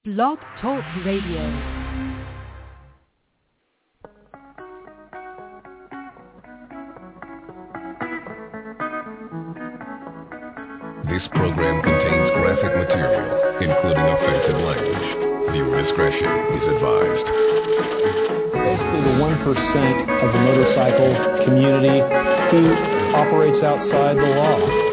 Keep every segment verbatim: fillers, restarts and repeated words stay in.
Blog Talk Radio. This program contains graphic material, including offensive language. Viewer discretion is advised. Basically the one percent of the motorcycle community who operates outside the law.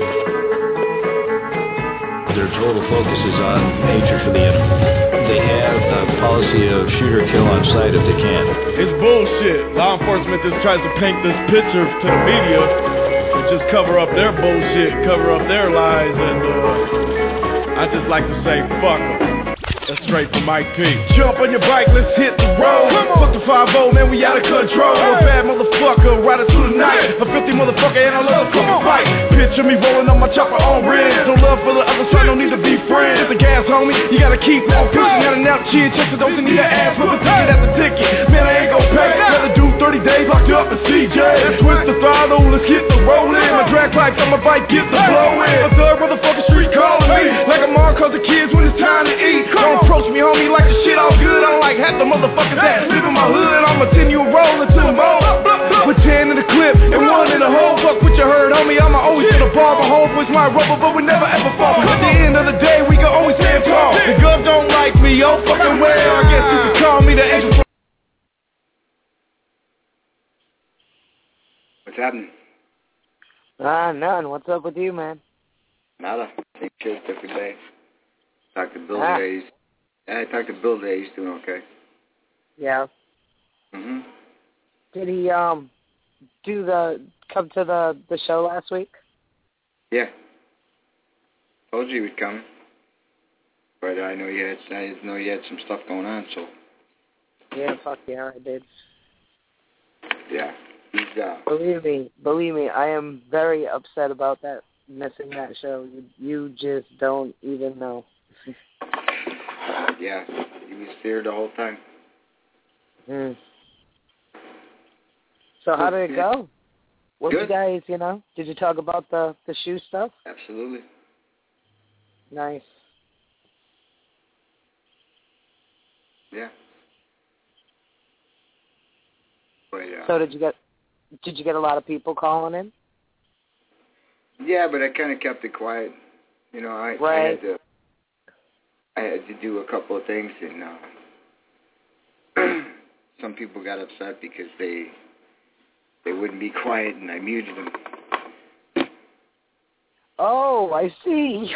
Their total focus is on hatred for the enemy. They have a policy of shoot or kill on sight if they can. It's bullshit. Law enforcement just tries to paint this picture to the media and just cover up their bullshit, cover up their lies, and uh, I just like to say fuck them. That's straight from Mike P. Jump on your bike, let's hit the road. Fuck the five oh, man, we out of control. A bad motherfucker, rider to the night. A filthy motherfucker, and I love to fucking fight. Picture me rolling on my chopper on rims. No love for the other side, no need to be friends. The gas, homie, you gotta keep on pushing. Got an out chin, check the dose and need an ass with a ticket at the ticket. Man, I ain't gon' pay. Gotta do thirty days locked up in C J. Twist the throttle, let's get the rolling. My drag pipes on my bike, get the blowing. A third motherfucking street calling me like I'm on cause the kids when it's time to eat. Don't approach me, homie, like the shit all good. I don't like half the motherfuckers that live in my hood. I'ma send you a roll into the bowl. Put ten in the clip and one in the hole. Fuck what you heard, homie, I'ma always hit a ball. My homeboys my rubber, but we never ever fall. At the end of the day, we can always stand tall. The gov don't like me, oh fucking well. I guess you could call me the angel. What's happening? Ah, uh, none. What's up with you, man? Nada. Same shit every day. Talked to Bill ah. today. Yeah, I talked to Bill today. He's doing okay. Yeah. Mhm. Did he um do the come to the the show last week? Yeah. Told you he would come, but I know you had I know you had some stuff going on, so. Yeah, fuck yeah, I did. Yeah. He's uh. Believe me, believe me, I am very upset about that missing that show. You, you just don't even know. Yeah, he was there the whole time. Mm. So how did it go? What Good. you guys, you know, did you talk about the, the shoe stuff? Absolutely. Nice. Yeah. But, uh, so did you get did you get a lot of people calling in? Yeah, but I kind of kept it quiet. You know, I, right. I had to I had to do a couple of things, and uh, some people got upset because they they wouldn't be quiet, and I muted them. Oh, I see.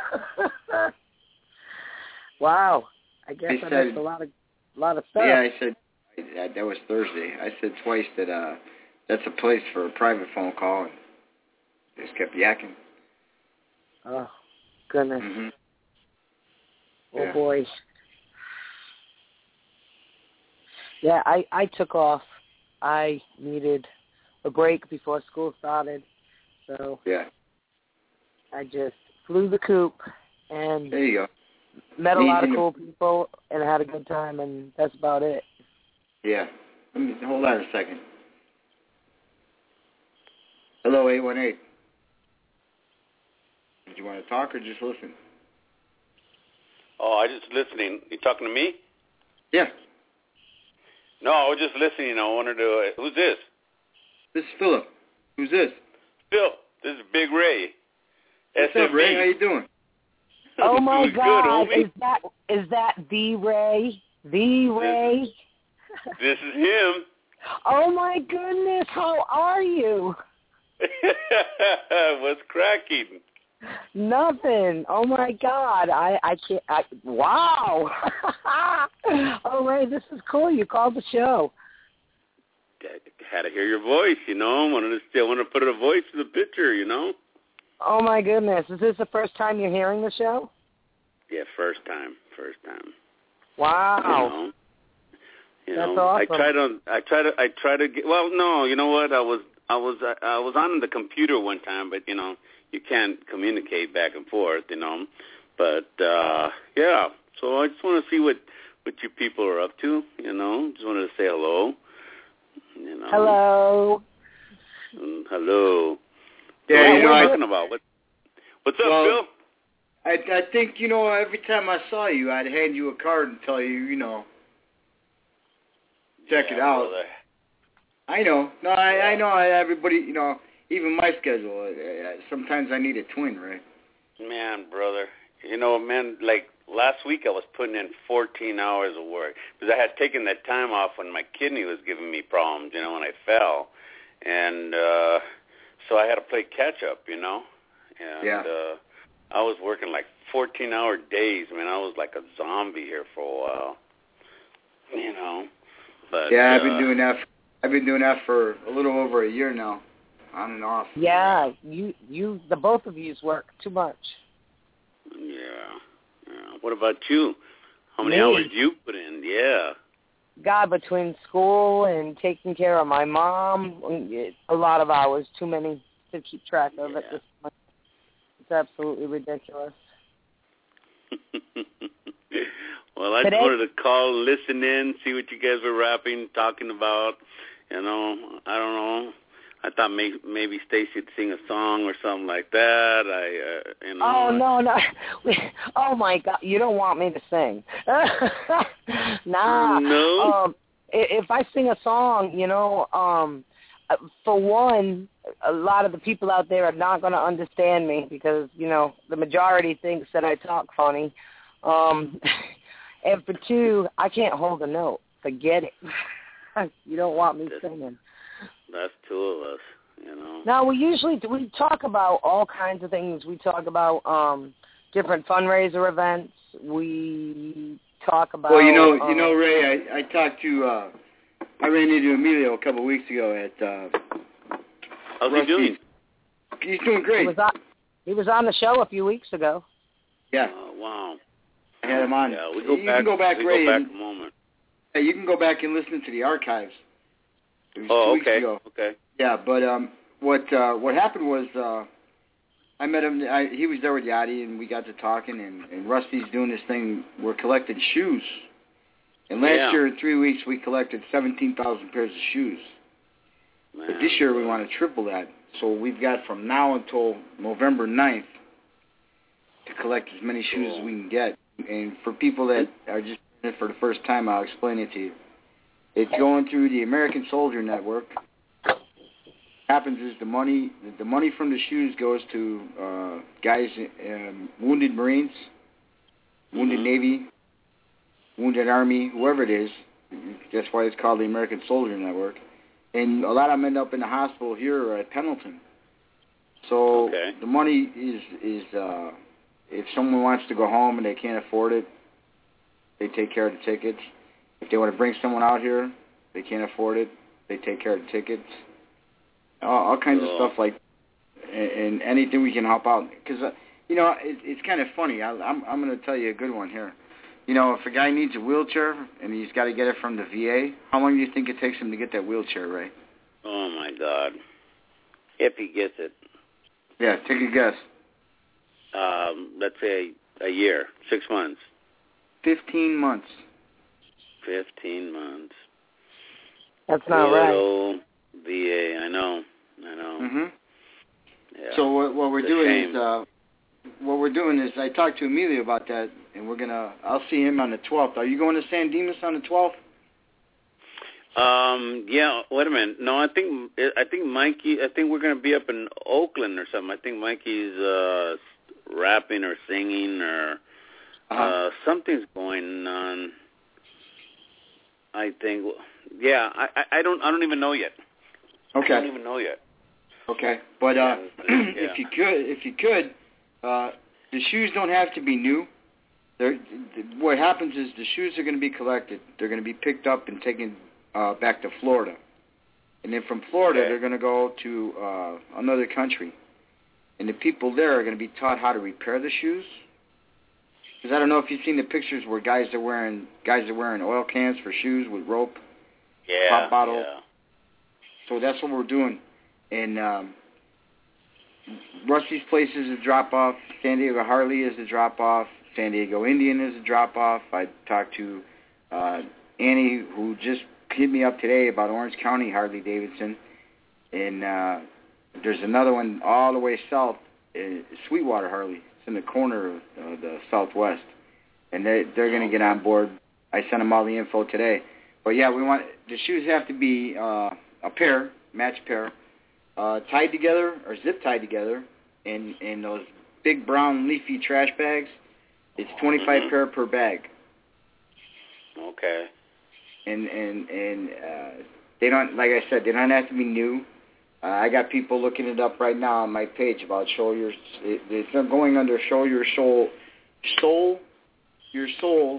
Wow, I guess I I said, missed a lot of a lot of stuff. Yeah, I said I, that was Thursday. I said twice that uh, that's a place for a private phone call, and just kept yakking. Oh, goodness. Mm-hmm. Oh, yeah. boy. Yeah, I, I took off. I needed a break before school started, so yeah. I just flew the coop and there you go. met a lot of cool people and had a good time, and that's about it. Yeah. Let me, hold on a second. Hello, eight one eight. Did you want to talk or just listen? Oh, I just listening. You talking to me? Yeah. No, I was just listening. I wanted to. Uh, who's this? This is Philip. Who's this? Phil. This is Big Ray. What's S M B. up, Ray? How you doing? Oh my doing God! Good, is that is that the Ray? The Ray? This, this is him. Oh my goodness! How are you? What's cracking? Nothing. Oh my God! I I can't. I, wow. Oh Ray, this is cool. You called the show. Had to hear your voice, you know. Wanted to still want to put a voice to the picture, you know. Oh my goodness! Is this the first time you're hearing the show? Yeah, first time. First time. Wow. You know, you That's know awesome. I try to. I try to. I try to get. Well, no. You know what? I was. I was. I, I was on the computer one time, but you know, you can't communicate back and forth. You know, but uh yeah. So I just want to see what what you people are up to. You know, just wanted to say hello. You know. Hello. Mm, hello. Yeah, so you what know, are I, you talking about? What, what's up, well, Phil? I I think, you know, every time I saw you, I'd hand you a card and tell you, you know, check yeah, it out. Brother. I know. No, I, I know. I, everybody, you know, even my schedule. I, sometimes I need a twin, right? Man, brother. You know, man, like last week I was putting in fourteen hours of work because I had taken that time off when my kidney was giving me problems, you know, when I fell. And uh, so I had to play catch up, you know. And yeah. uh, I was working like fourteen-hour days. Man, I was like a zombie here for a while, you know. But yeah, I've uh, been doing that. For, I've been doing that for a little over a year now, on and off. Yeah, you, you, the both of yous work too much. Yeah. yeah. What about you? How many Me? hours do you put in? Yeah. God, between school and taking care of my mom, a lot of hours, too many to keep track of yeah. at this point. It's absolutely ridiculous. Well, I Today, just wanted to call, listen in, see what you guys were rapping, talking about. You know, I don't know. I thought maybe, maybe Stacy would sing a song or something like that. I, uh, you know. Oh, no, no. Oh, my God. You don't want me to sing. Nah. No? Um, if I sing a song, you know, um, for one, a lot of the people out there are not going to understand me because, you know, the majority thinks that I talk funny. Um, and for two, I can't hold a note. Forget it. You don't want me singing. That's two of us, you know. Now, we usually we talk about all kinds of things. We talk about um, different fundraiser events. We talk about... Well, you know, um, you know, Ray, I, I talked to... Uh, I ran into Emilio a couple of weeks ago at... Uh, How's Rusty's. he doing? He's doing great. He was, on, he was on the show a few weeks ago. Yeah. Oh, wow. I had him on. Yeah, we go you back, can go back, we Ray. go back and, a moment. Yeah, you can go back and listen to the archives. It was Oh, two okay. weeks ago. Okay. Yeah, but um, what uh, what happened was uh, I met him. I, he was there with Yachty, and we got to talking. And, and Rusty's doing this thing. We're collecting shoes. And last yeah. year, in three weeks, we collected seventeen thousand pairs of shoes. Man, But this year, we want to triple that. So we've got from now until November ninth to collect as many shoes cool. as we can get. And for people that are just in it for the first time, I'll explain it to you. It's going through the American Soldier Network. What happens is the money the money from the shoes goes to uh, guys, um, wounded Marines, wounded mm-hmm. Navy, wounded Army, whoever it is. That's why it's called the American Soldier Network. And a lot of them end up in the hospital here or at Pendleton. So okay. the money is, is uh, if someone wants to go home and they can't afford it, they take care of the tickets. If they want to bring someone out here, they can't afford it, they take care of the tickets. All, all kinds cool. of stuff like, and, and anything we can help out. Because, uh, you know, it, it's kind of funny. I, I'm, I'm going to tell you a good one here. You know, if a guy needs a wheelchair and he's got to get it from the V A, how long do you think it takes him to get that wheelchair, Ray? Oh, my God. If he gets it. Yeah, take a guess. Um, let's say a year, six months. Fifteen months. Fifteen months. That's not Good right. old V A, I know, I know. Mm-hmm. Yeah. So what, what we're It's a doing shame. is, uh, what we're doing is, I talked to Emilio about that, and we're gonna, I'll see him on the twelfth. Are you going to San Dimas on the twelfth? Um. Yeah. Wait a minute. No, I think I think Mikey. I think we're gonna be up in Oakland or something. I think Mikey's uh, rapping or singing or Uh-huh. uh, something's going on. I think. Yeah. I, I. I don't. I don't even know yet. Okay. I don't even know yet. Okay. But uh, Yeah. if you could, if you could, uh, the shoes don't have to be new. They're, what happens is the shoes are going to be collected. They're going to be picked up and taken uh, back to Florida. And then from Florida, Okay. they're going to go to uh, another country. And the people there are going to be taught how to repair the shoes. Because I don't know if you've seen the pictures where guys are wearing guys are wearing oil cans for shoes with rope, Yeah. pop bottle. Yeah. So that's what we're doing. And um, Rusty's place is a drop-off. San Diego Harley is a drop-off. San Diego Indian is a drop-off. I talked to uh, Annie, who just hit me up today about Orange County Harley-Davidson. And uh, there's another one all the way south, uh, Sweetwater Harley. in the corner of uh, the Southwest, and they they're going to get on board. I sent them all the info today. But yeah, we want the shoes have to be uh, a pair, match pair, uh, tied together or zip tied together, in in those big brown leafy trash bags. It's twenty-five mm-hmm. pair per bag. Okay. And and and uh, they don't, like I said, they don't have to be new. Uh, I got people looking it up right now on my page about show your. It, they're going under show your soul, soul, your souls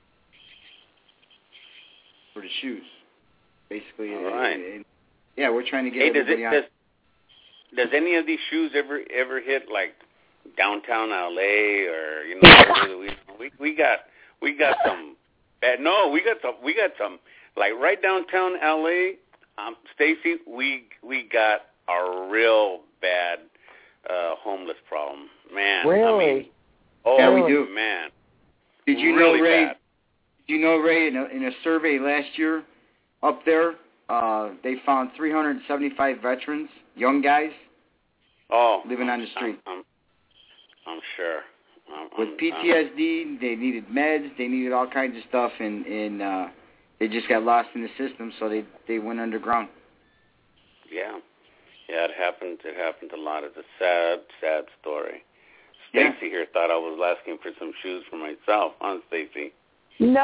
for the shoes, basically. All right. And, and, yeah, we're trying to get hey, does everybody it, on. Does, does any of these shoes ever ever hit like downtown L A or you know we we we got we got some bad no we got some we got some like right downtown L A. Um, Stacy, we we got a real bad uh, homeless problem, man. Really? I mean, oh yeah, we do, man. Did you really know, Ray? Bad. Did you know, Ray? In a, in a survey last year, up there, uh, they found three hundred seventy-five veterans, young guys, oh, living on the street. I'm, I'm, I'm sure. I'm, With I'm, P T S D, I'm, they needed meds, they needed all kinds of stuff, and and uh, they just got lost in the system, so they they went underground. Yeah, yeah, it happened. It happened a lot. It's a sad, sad story. Yeah. Stacy here thought I was asking for some shoes for myself, huh, Stacy? No.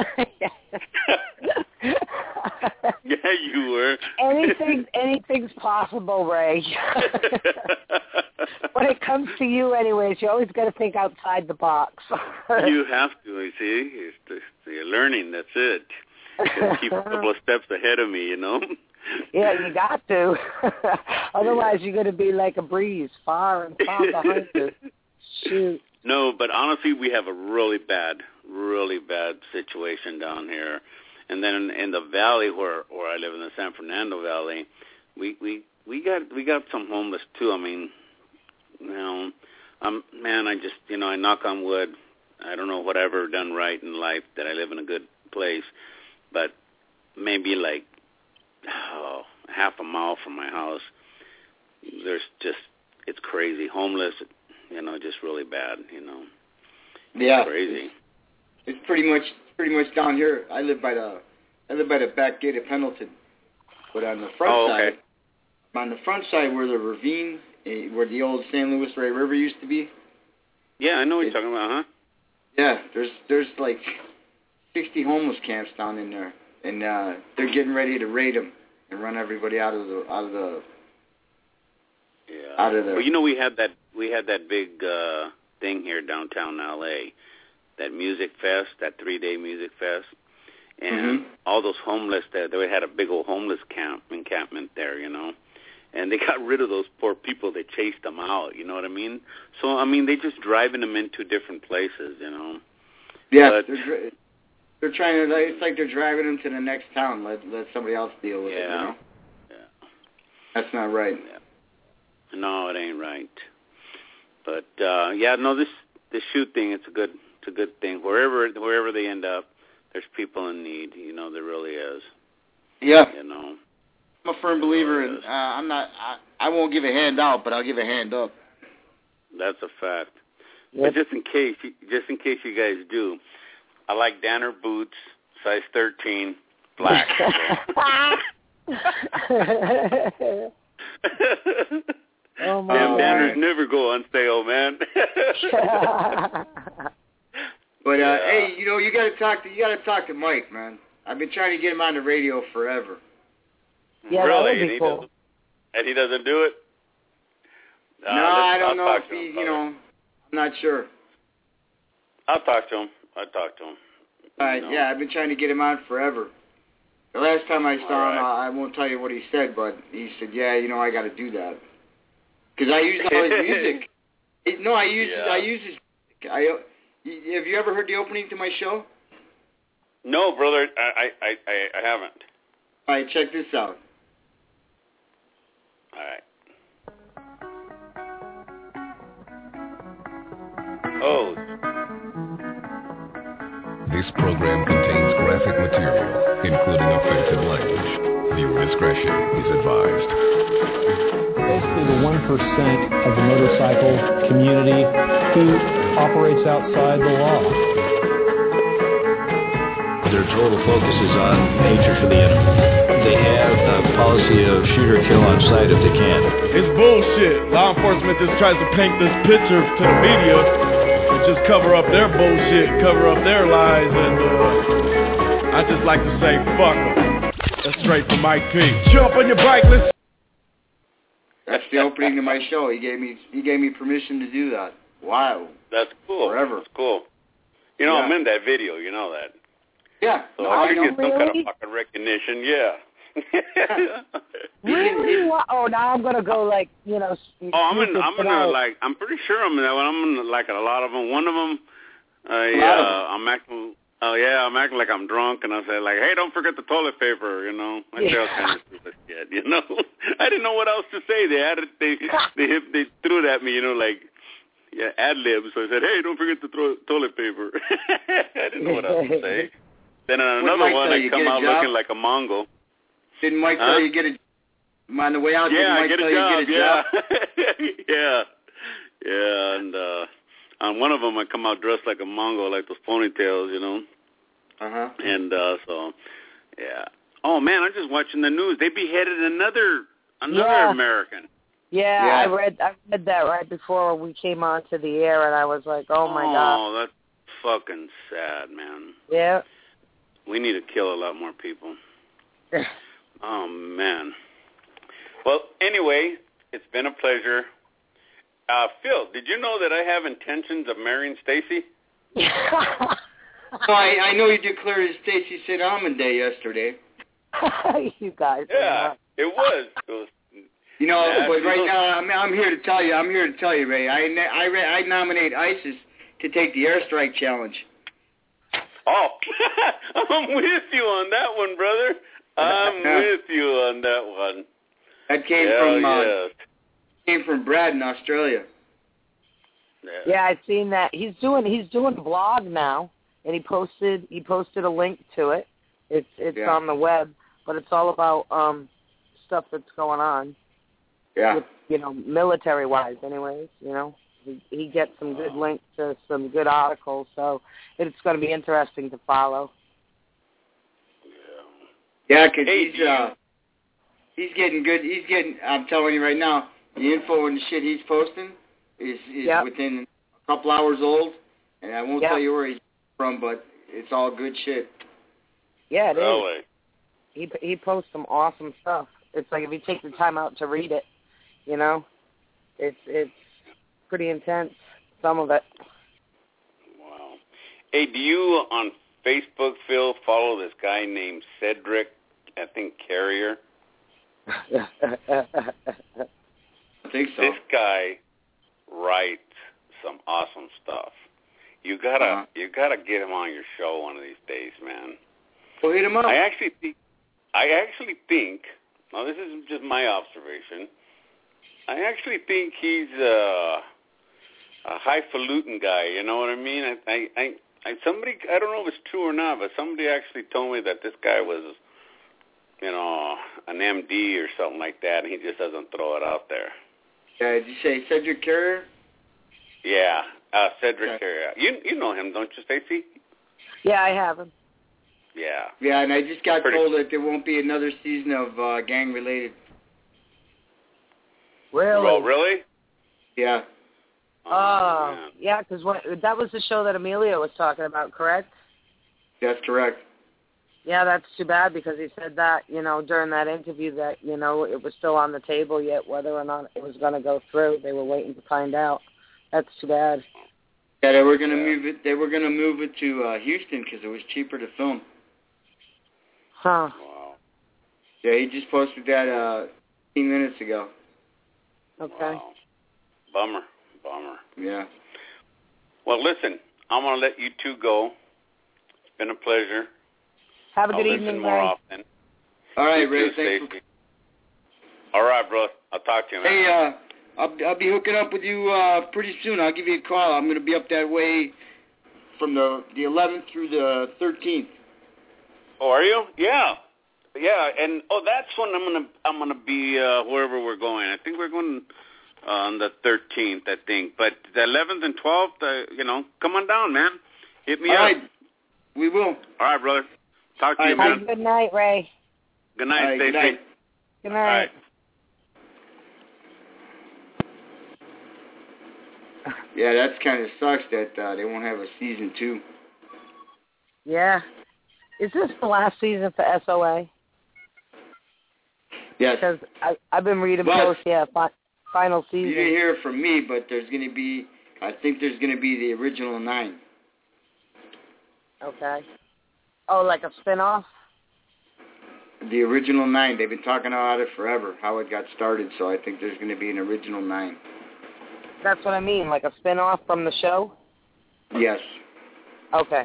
Yeah, you were. Anything, anything's possible, Ray. When it comes to you, anyways, you always got to think outside the box. You have to. You see, it's just, you're learning. That's it. You gotta keep a couple of steps ahead of me, you know. Yeah, you got to. Otherwise, you're going to be like a breeze, far and far behind you. Shoot. No, but honestly, we have a really bad, really bad situation down here. And then in, in the valley where where I live in the San Fernando Valley, we we we got we got some homeless too. I mean, you know, um, man, I just you know I knock on wood. I don't know what I've ever done right in life that I live in a good place, but maybe like oh, half a mile from my house, there's just it's crazy, homeless. You know, just really bad. You know, Yeah, crazy. It's, it's pretty much pretty much down here. I live by the I live by the back gate of Pendleton, but on the front Oh, okay. side, on the front side where the ravine, eh, where the old San Luis Rey River used to be. Yeah, I know what it, you're talking about, huh? Yeah, there's there's like sixty homeless camps down in there, and uh, they're getting ready to raid them and run everybody out of the out of the Yeah. out of there. Well, you know, we had that we had that big uh, thing here downtown L A, that music fest, that three day music fest, and Mm-hmm. all those homeless that they had a big old homeless camp encampment there, you know, and they got rid of those poor people. They chased them out. You know what I mean? So I mean, they just driving them into different places, you know. Yeah, But- they're dri- they're trying to. It's like they're driving them to the next town. Let let somebody else deal with it. You Yeah. know, Yeah. that's not right. No, it ain't right. But uh, yeah, no, this this shoot thing, it's a good it's a good thing. Wherever wherever they end up, there's people in need. You know, there really is. Yeah, You know. I'm a firm believer in. Uh, I'm not. I, I won't give a hand out, but I'll give a hand up. That's a fact. Yep. But just in case, just in case you guys do, I like Danner boots, size thirteen, black. Oh my Damn, God. Danners never go on sale, man. But uh, Yeah. hey, you know, you got to talk to you got to talk to Mike, man. I've been trying to get him on the radio forever. Yeah, that really? would be and he cool. doesn't, and he doesn't do it. Uh, no, let's- I don't I'll know talk if to him he's. about You know, it. I'm not sure. I'll talk to him. I'll talk to him. All right, No. yeah, I've been trying to get him on forever. The last time I saw All him, right. I, I won't tell you what he said, but he said, "Yeah, you know, I got to do that because I use all his music." It, no, I use Yeah. I use his. I have you ever heard the opening to my show? No, brother, I, I, I, I haven't. All right, check this out. All right. Oh, This program contains graphic material, including offensive language. Viewer discretion is advised. Basically, the one percent of the motorcycle community who operates outside the law. Their total focus is on hatred for the enemy. They have a policy of shoot or kill on sight if they can. It's bullshit. Law enforcement just tries to paint this picture to the media and just cover up their bullshit, cover up their lies, and uh, I just like to say, fuck them. That's straight from Mike P. Jump on your bike, let's... That's the opening to my show. He gave me he gave me permission to do that. Wow. That's cool. Forever. That's cool. You know, Yeah. I'm in that video. You know that. Yeah. So No, I I should know. get some kind Really? of fucking recognition. Yeah. Really? What? Oh, now I'm gonna go like you know. Oh, I'm in. I'm in a, tonight. like. I'm pretty sure I'm in that one. I'm in like a lot of them. One of them, I, A lot of uh, I'm acting. Oh yeah, I'm acting like I'm drunk, and I say like, "Hey, don't forget the toilet paper." You know, I say all kind of stupid shit. You know, I didn't know what else to say. They had it. They they hit, they threw it at me. You know, like yeah, ad lib. So I said, "Hey, don't forget the thro- toilet paper." I didn't know what else to say. Then on What another Mike one, tell I you, come get a out job? looking like a Mongol. Didn't Mike Huh? tell you get a... On the way out, Yeah, didn't Mike get tell a job. you get a job? Yeah, yeah, yeah. And uh, on one of them, I come out dressed like a Mongol, like those ponytails, you know. Uh-huh. And uh, so, yeah. Oh man, I'm just watching the news. They beheaded another another Yeah. American. Yeah, Yeah. I read I read that right before we came onto the air, and I was like, oh my god. Oh, that's fucking sad, man. Yeah. We need to kill a lot more people. Oh man. Well, anyway, it's been a pleasure. Uh, Phil, did you know that I have intentions of marrying Stacy? Oh, I, I know you declared it Stacey Saint Almond Day yesterday. You guys. Yeah, it was. It was You know, Yeah, but you right know- now, I'm, I'm here to tell you, I'm here to tell you, Ray, I, ne- I, re- I nominate ISIS to take the airstrike challenge. Oh, I'm with you on that one, brother. I'm with you on that one. That came Hell from uh, yes. came from Brad in Australia. Yeah. Yeah, I've seen that. He's doing he's doing a blog now, and he posted he posted a link to it. It's it's Yeah. on the web, but it's all about um stuff that's going on. Yeah. With, you know, military wise, anyways. You know, he, he gets some good links to some good articles, so it's going to be interesting to follow. Yeah, 'cause Hey, he's do you- uh, he's getting good. He's getting. I'm telling you right now, the info and the shit he's posting is is Yep. within a couple hours old, and I won't Yep. tell you where he's from, but it's all good shit. Yeah, it is. Really? He he posts some awesome stuff. It's like if you take the time out to read it, you know, it's it's pretty intense. Some of it. Wow. Hey, do you on Facebook, Phil, follow this guy named Cedric, I think Carrier? I think so. This guy writes some awesome stuff. You gotta Uh-huh. you gotta get him on your show one of these days, man. Well, hit him up. I actually think I actually think now this is just my observation. I actually think he's uh, a highfalutin guy. You know what I mean? I, I, I, I somebody I don't know if it's true or not, but somebody actually told me that this guy was, you know, an M D or something like that, and he just doesn't throw it out there. Uh, did you say Cedric Carrier? Yeah, uh, Cedric Okay. Carrier. You you know him, don't you, Stacey? Yeah, I have him. Yeah. Yeah, and I just got Pretty- told that there won't be another season of uh, Gang Related. Really? Oh, really? Yeah. Oh, man. yeah, because that was the show that Emilio was talking about, correct? That's correct. Yeah, that's too bad because he said that, you know, during that interview that, you know, it was still on the table yet whether or not it was going to go through. They were waiting to find out. That's too bad. Yeah, they were gonna Yeah. move it. They were gonna move it to uh, Houston because it was cheaper to film. Huh. Wow. Yeah, he just posted that uh, fifteen minutes ago. Okay. Wow. Bummer. Bummer. Yeah. Well, listen, I'm going to let you two go. It's been a pleasure. Have a I'll good listen evening, more Ray. often. All right, You Ray. too, Thanks. Stacey. All right, bro. I'll talk to you, For, man. hey, uh, I'll I'll be hooking up with you uh, pretty soon. I'll give you a call. I'm gonna be up that way from the the eleventh through the thirteenth. Oh, are you? Yeah. Yeah, and oh, that's when I'm gonna I'm gonna be uh, wherever we're going. I think we're going on the thirteenth, I think. But the eleventh and twelfth, uh, you know, come on down, man. Hit me All up. right. We will. All right, brother. Talk to All you, right, man. Good night, Ray. Good night, All right, Stacy. good night. Good All night. right. Yeah, that kind of sucks that uh, they won't have a season two. Yeah. Is this the last season for S O A? Yes. Because I I've been reading But- posts. Yeah, fi- final You didn't season. hear it from me, but there's going to be, I think there's going to be the original nine. Okay. Oh, like a spinoff? The original nine. They've been talking about it forever, how it got started, so I think there's going to be an original nine. That's what I mean, like a spinoff from the show? Yes. Okay.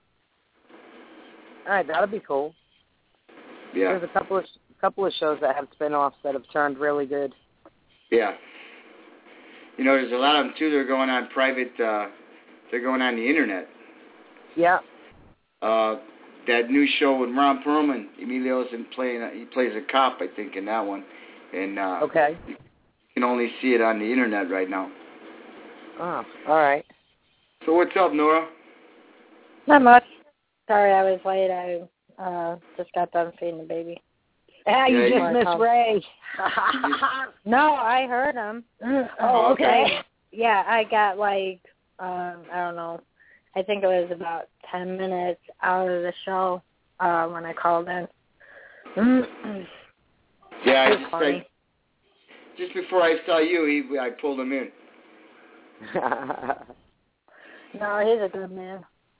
All right, that'll be cool. Yeah. There's a couple of couple of shows that have spinoffs that have turned really good. Yeah. You know, there's a lot of them, too, that are going on private, uh, they're going on the Internet. Yeah. Uh, that new show with Ron Perlman, Emilio's in playing, he plays a cop, I think, in that one. And uh, Okay. you can only see it on the Internet right now. Oh, all right. So what's up, Nora? Not much. Sorry I was late. I uh, just got done feeding the baby. Ah, you Yeah, just you- missed Ray. No, I heard him. Oh, okay. Yeah, I got like, um, I don't know, I think it was about ten minutes out of the show uh, when I called in. Yeah, I It was just, funny. I, just before I saw you, he, I pulled him in. No, he's a good man.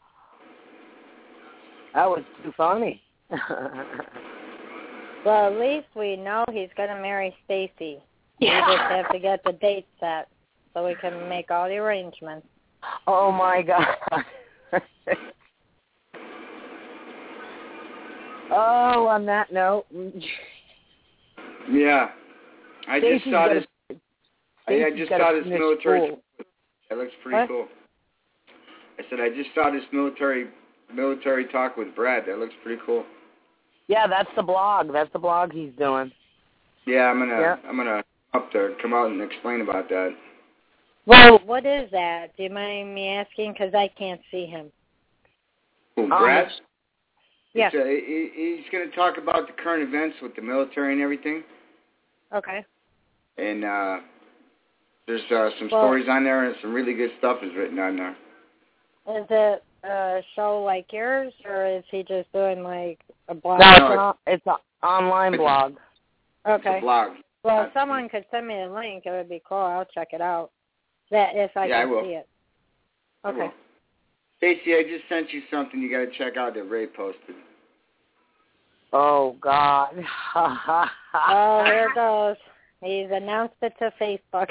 That was too funny. Well, at least we know he's going to marry Stacy. We just have to get the date set so we can make all the arrangements. Oh, my God. Oh, on that note. Yeah. I just Stacey's saw gotta- this. I, I Stacey's just gotta saw this finish military. school. That looks pretty What? cool. I said I just saw this military military talk with Brad. That looks pretty cool. Yeah, that's the blog. That's the blog he's doing. Yeah, I'm gonna Yeah. I'm gonna up there come out and explain about that. Well, what is that? Do you mind me asking? Because I can't see him. Who, Um, Brad? Yeah. It's, uh, he, he's going to talk about the current events with the military and everything. Okay. And uh, there's uh, some Well- stories on there, and some really good stuff is written on there. Is it a show like yours, or is he just doing like a blog? No, it's No, an, on- it's an online it's a- blog. It's Okay. a blog. Well, Uh, if someone could send me a link, it would be cool. I'll check it out. That if I Yeah, I can will. see it. I Okay. will. Stacey, I just sent you something you got to check out that Ray posted. Oh, God. Oh, here it goes. He's announced it to Facebook.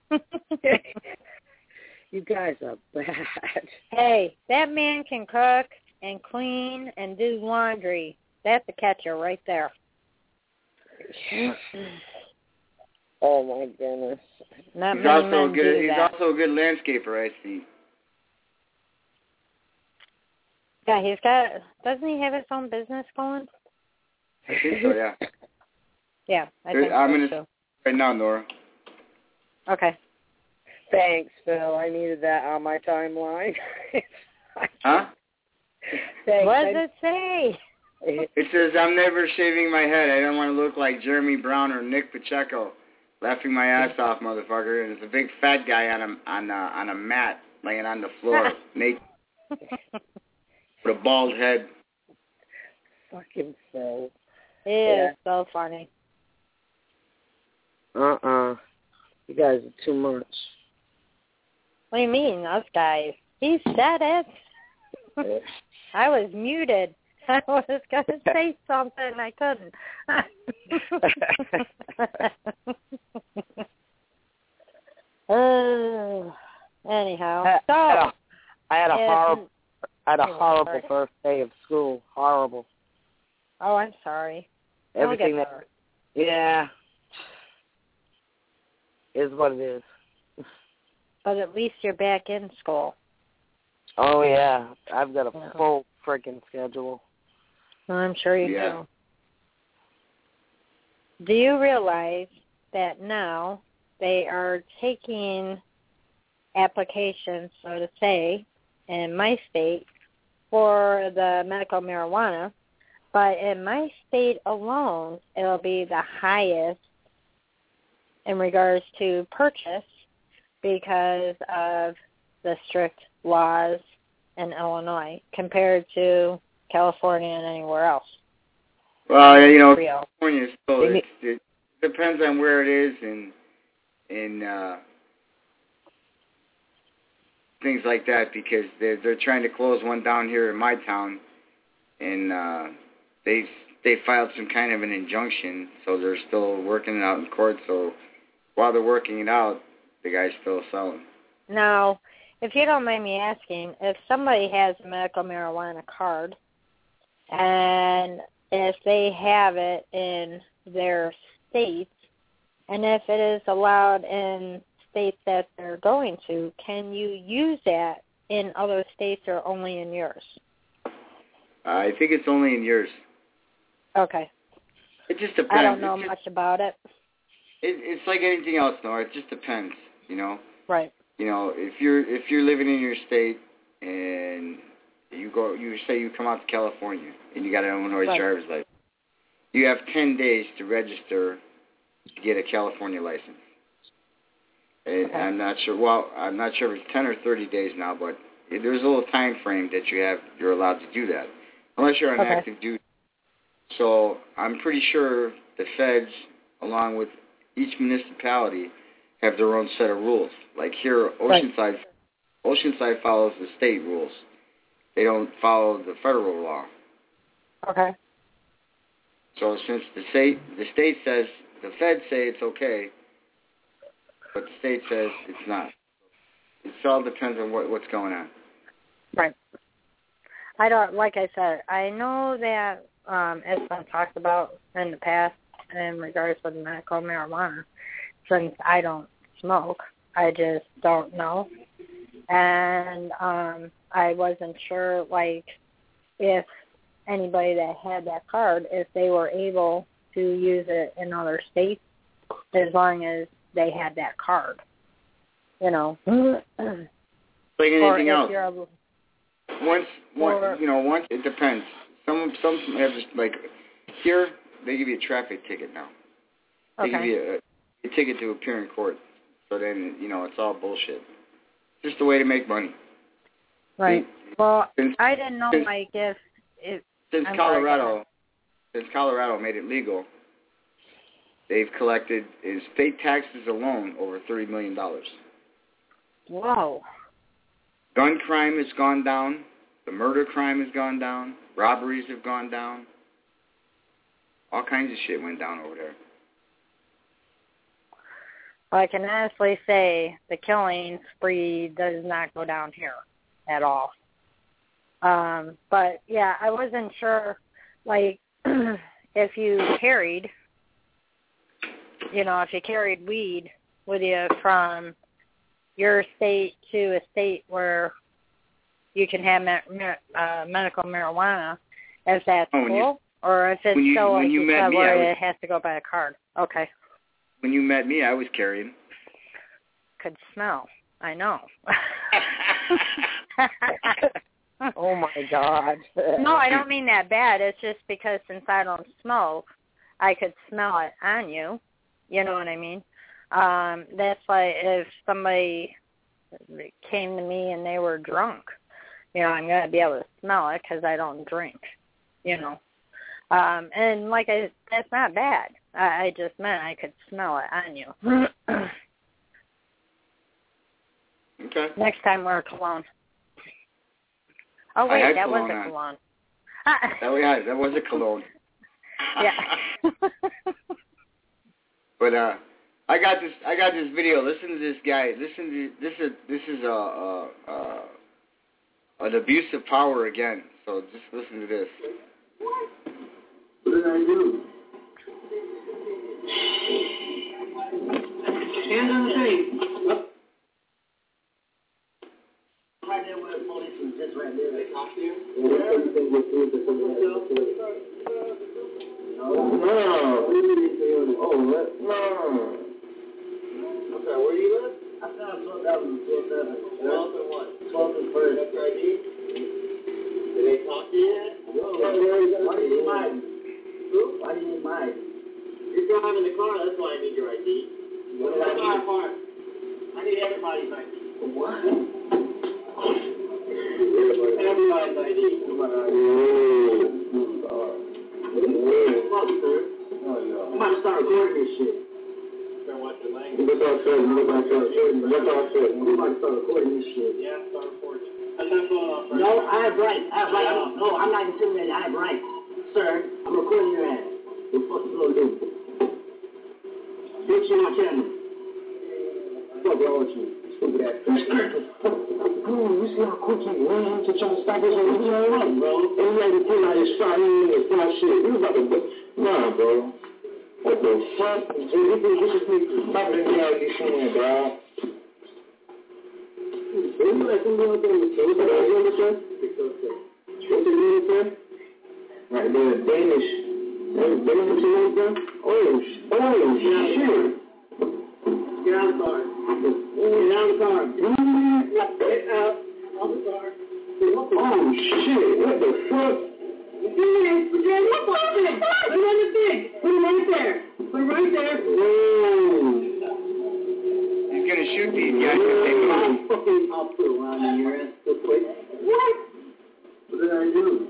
You guys are bad. Hey, that man can cook and clean and do laundry. That's a catcher right there. Oh, my goodness. Not He's many also a men good. do He's that. also a good landscaper, I see. Yeah, he's got. Doesn't he have his own business going? I think so. Yeah. Yeah, I Here, think I'm so gonna too. right now, Nora. Okay. Thanks, Phil. I needed that on my timeline. Huh? Thanks. What I- does it say? It says, I'm never shaving my head. I don't want to look like Jeremy Brown or Nick Pacheco. Laughing my ass off, motherfucker. And it's a big fat guy on a, on a, on a mat laying on the floor, naked, with a bald head. Fucking Phil. It Yeah. is so funny. Uh-uh. You guys are too much. What do you mean, us guys? He said it. I was muted. I was going to say something. I couldn't. uh, anyhow, I, so I had a, I had a if- horrible, I had a Oh, horrible sorry. first day of school. Horrible. oh, I'm sorry. I'll Everything get that, there. yeah, is what it is. But at least you're back in school. Oh yeah, I've got a Yeah. full freaking schedule. I'm sure you Yeah. do. Do you realize that now they are taking applications, so to say, in my state for the medical marijuana, but in my state alone, it'll be the highest in regards to purchase because of the strict laws in Illinois compared to California and anywhere else. Well, you know, California is still, it, it depends on where it is and, and uh, things like that, because they're, they're trying to close one down here in my town, and uh, they they filed some kind of an injunction, so they're still working it out in court. So while they're working it out, the guy's still selling. Now, if you don't mind me asking, if somebody has a medical marijuana card, and if they have it in their state, and if it is allowed in states that they're going to, can you use that in other states or only in yours? I think it's only in yours. Okay. It just depends. I don't know just, much about it. it. It's like anything else, though. It just depends, you know. Right. You know, if you're if you're living in your state and you go, you say you come out to California and you got an Illinois right. driver's license, you have ten days to register to get a California license. And okay. I'm not sure. Well, I'm not sure if it's ten or thirty days now, but there's a little time frame that you have. You're allowed to do that, unless you're on okay. active duty. So I'm pretty sure the feds, along with each municipality, have their own set of rules. Like here, Oceanside, right. Oceanside follows the state rules. They don't follow the federal law. Okay. So since the state, the state says, the feds say it's okay, but the state says it's not. It all depends on what, what's going on. Right. I don't, like I said, I know that um, it's been talked about in the past in regards to the medical marijuana. Since I don't smoke, I just don't know. And um, I wasn't sure, like, if anybody that had that card, if they were able to use it in other states as long as they had that card. You know. Like anything else. Able, once, once, you know, once, it depends. Some, some have just, like, here, they give you a traffic ticket now. They okay. give you a, a ticket to appear in court. So then, you know, it's all bullshit. Just a way to make money. Right. See, well, since, I didn't know, since, like, if... if since I'm Colorado, since Colorado made it legal, they've collected, in state taxes alone, over thirty million dollars. Whoa. Gun crime has gone down. The murder crime has gone down. Robberies have gone down. All kinds of shit went down over there. Well, I can honestly say the killing spree does not go down here at all. Um, but, yeah, I wasn't sure, like, if you carried, you know, if you carried weed with you from your state to a state where you can have me- me- uh, medical marijuana, if that's oh, cool, you, or if it's you, still like you you said me, where was, it has to go by a card. Okay. When you met me, I was carrying. Could smell. I know. Oh, my God. No, I don't mean that bad. It's just because since I don't smoke, I could smell it on you. You know what I mean? Um, that's like if somebody came to me and they were drunk, you know, I'm going to be able to smell it because I don't drink, you know. Um, and like I, that's not bad. I, I just meant I could smell it on you. Okay. Next time wear cologne. Oh wait, that was a cologne. That, yeah, that was a cologne. Yeah. But uh, I got this. I got this video. Listen to this guy. Listen to this. Is this is a, a, a an abuse of power again. So just listen to this. What did I do? Hands on the face. Right there where the police was just right there. They talked to you? No. No. Oh, what? No. seven, twelve seven. twelve and what? twelve and first. That's I D? Did they talk to you yet? No. Why do you need mine? Who? Why do you need mine? You're driving the car, that's why I need your I D. What did I need? Part. I need everybody's I D. What? Everybody's I D. Fuck, sir. I'm about to start recording this shit. Watch your language. That's all I said. That's all I said. I'm about to start recording this shit. Yeah, start recording. That's not going off right. No, I have rights. I have rights. No, I'm not intimidated. I have rights. Sir, I'm recording your ass. What the fuck you gonna do? Bitch, you're not camera. Fuck wrong with you? Stupid ass. Bro, you see how quick he ran to try to stop us on the video? Bro, and he had to pull out his shot in and stop shit. He was about to, nah, bro. What the fuck? Dude, you think this is me? Stop it and out this shit, dog. What you like to do with them? What's that doing with them? What's it doing with them? Right there, Danish. Danish, what's it doing with them? Oh, oh, shit. Get out of the car. Get out of the car. Get out of the car. Oh, shit. What the fuck? What the thing? Put it on the thing. Put it right there. Put it right there. Whoa. He's gonna shoot these guys if they move. Fucking, I'll put it around in your ass real quick. What? What did I do?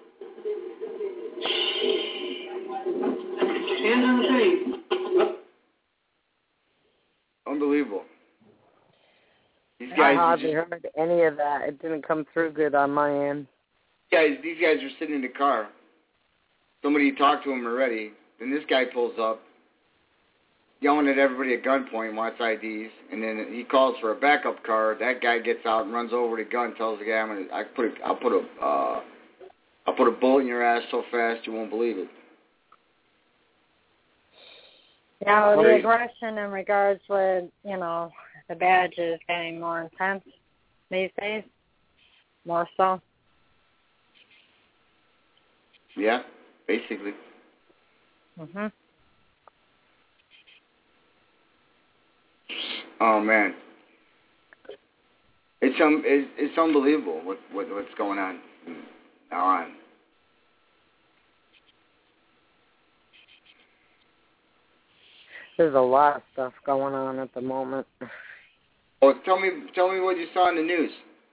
Hands on the thing. Unbelievable. These guys. I hardly just heard any of that. It didn't come through good on my end. Guys, these guys are sitting in the car. Somebody talked to him already. Then this guy pulls up, yelling at everybody at gunpoint, wants I Ds, and then he calls for a backup car. That guy gets out and runs over the gun, tells the guy, "I'm gonna, I put, a, I'll put a, uh, I'll put a bullet in your ass so fast you won't believe it." Yeah, well, the aggression in regards with, you know, the badge is getting more intense these days, more so. Yeah, basically. Mhm. Oh man, it's um, it's, it's unbelievable what, what what's going on now on. There's a lot of stuff going on at the moment. Oh, tell me, tell me what you saw in the news.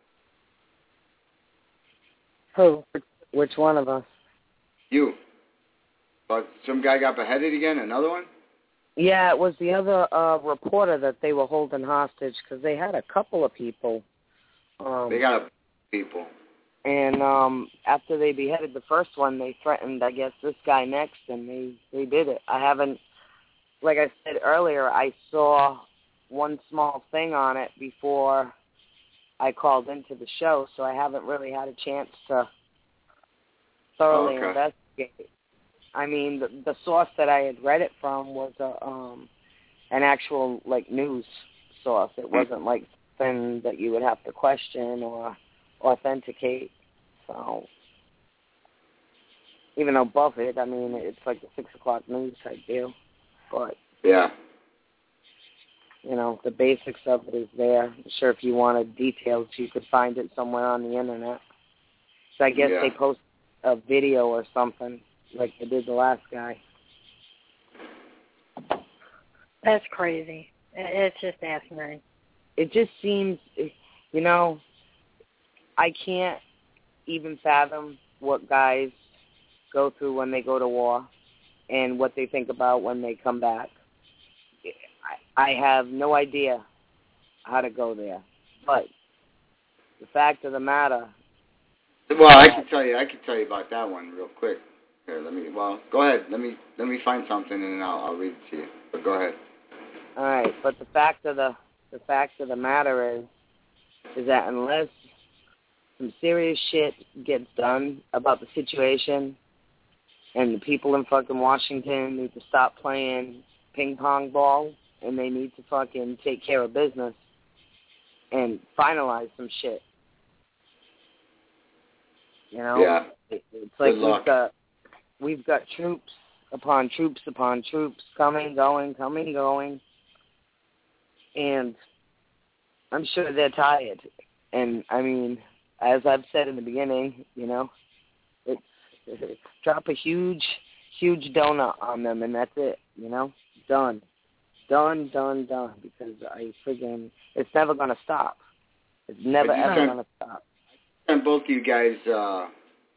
Who? Which one of us? You. But some guy got beheaded again? Another one? Yeah, it was the other uh, reporter that they were holding hostage because they had a couple of people. Um, they got a people. And um, after they beheaded the first one, they threatened, I guess, this guy next, and they, they did it. I haven't, like I said earlier, I saw one small thing on it before I called into the show, so I haven't really had a chance to thoroughly okay. investigate. I mean, the, the source that I had read it from was a um, an actual like news source. It wasn't like something that you would have to question or authenticate. So, even though Buffett, I mean, it's like the six o'clock news type deal, but yeah, you know, the basics of it is there. I'm sure if you wanted details, you could find it somewhere on the internet. So I guess yeah. they post a video or something like they did the last guy. That's crazy. It's just asinine. It just seems, you know, I can't even fathom what guys go through when they go to war and what they think about when they come back. I, I have no idea how to go there. But the fact of the matter... Well, I can tell you, I can tell you about that one real quick. Here, let me. Well, go ahead. Let me let me find something and then I'll, I'll read it to you. But go ahead. All right, but the fact of the the fact of the matter is, is that unless some serious shit gets done about the situation, and the people in fucking Washington need to stop playing ping pong ball, and they need to fucking take care of business and finalize some shit. You know, yeah. it, it's like we've got we've got troops upon troops upon troops coming, going, coming, going, and I'm sure they're tired. And, I mean, as I've said in the beginning, you know, it's, it's drop a huge, huge donut on them, and that's it, you know? Done. Done, done, done. Because I friggin', it's never going to stop. It's never, ever going to stop. And both of you guys, uh,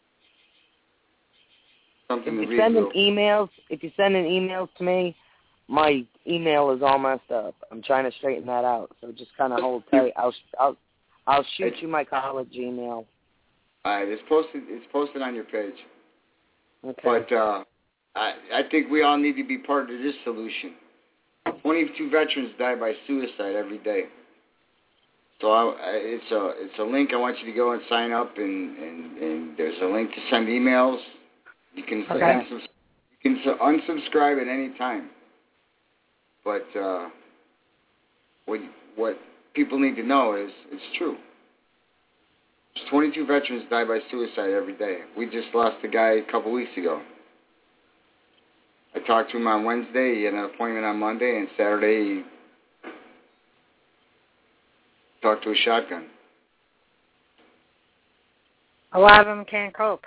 something if to you read. send an emails, if you send an emails to me, my email is all messed up. I'm trying to straighten that out. So just kind of hold tight. I'll, I'll, I'll shoot you my college email. All right, it's posted. It's posted on your page. Okay. But uh, I, I think we all need to be part of this solution. twenty-two veterans die by suicide every day. So I, it's a it's a link. I want you to go and sign up, and, and, and there's a link to send emails. You can okay. unsubscribe, you can unsubscribe at any time. But uh, what what people need to know is it's true. There's twenty-two veterans die by suicide every day. We just lost a guy a couple weeks ago. I talked to him on Wednesday. He had an appointment on Monday, and Saturday he talked to a shotgun. A lot of them can't cope.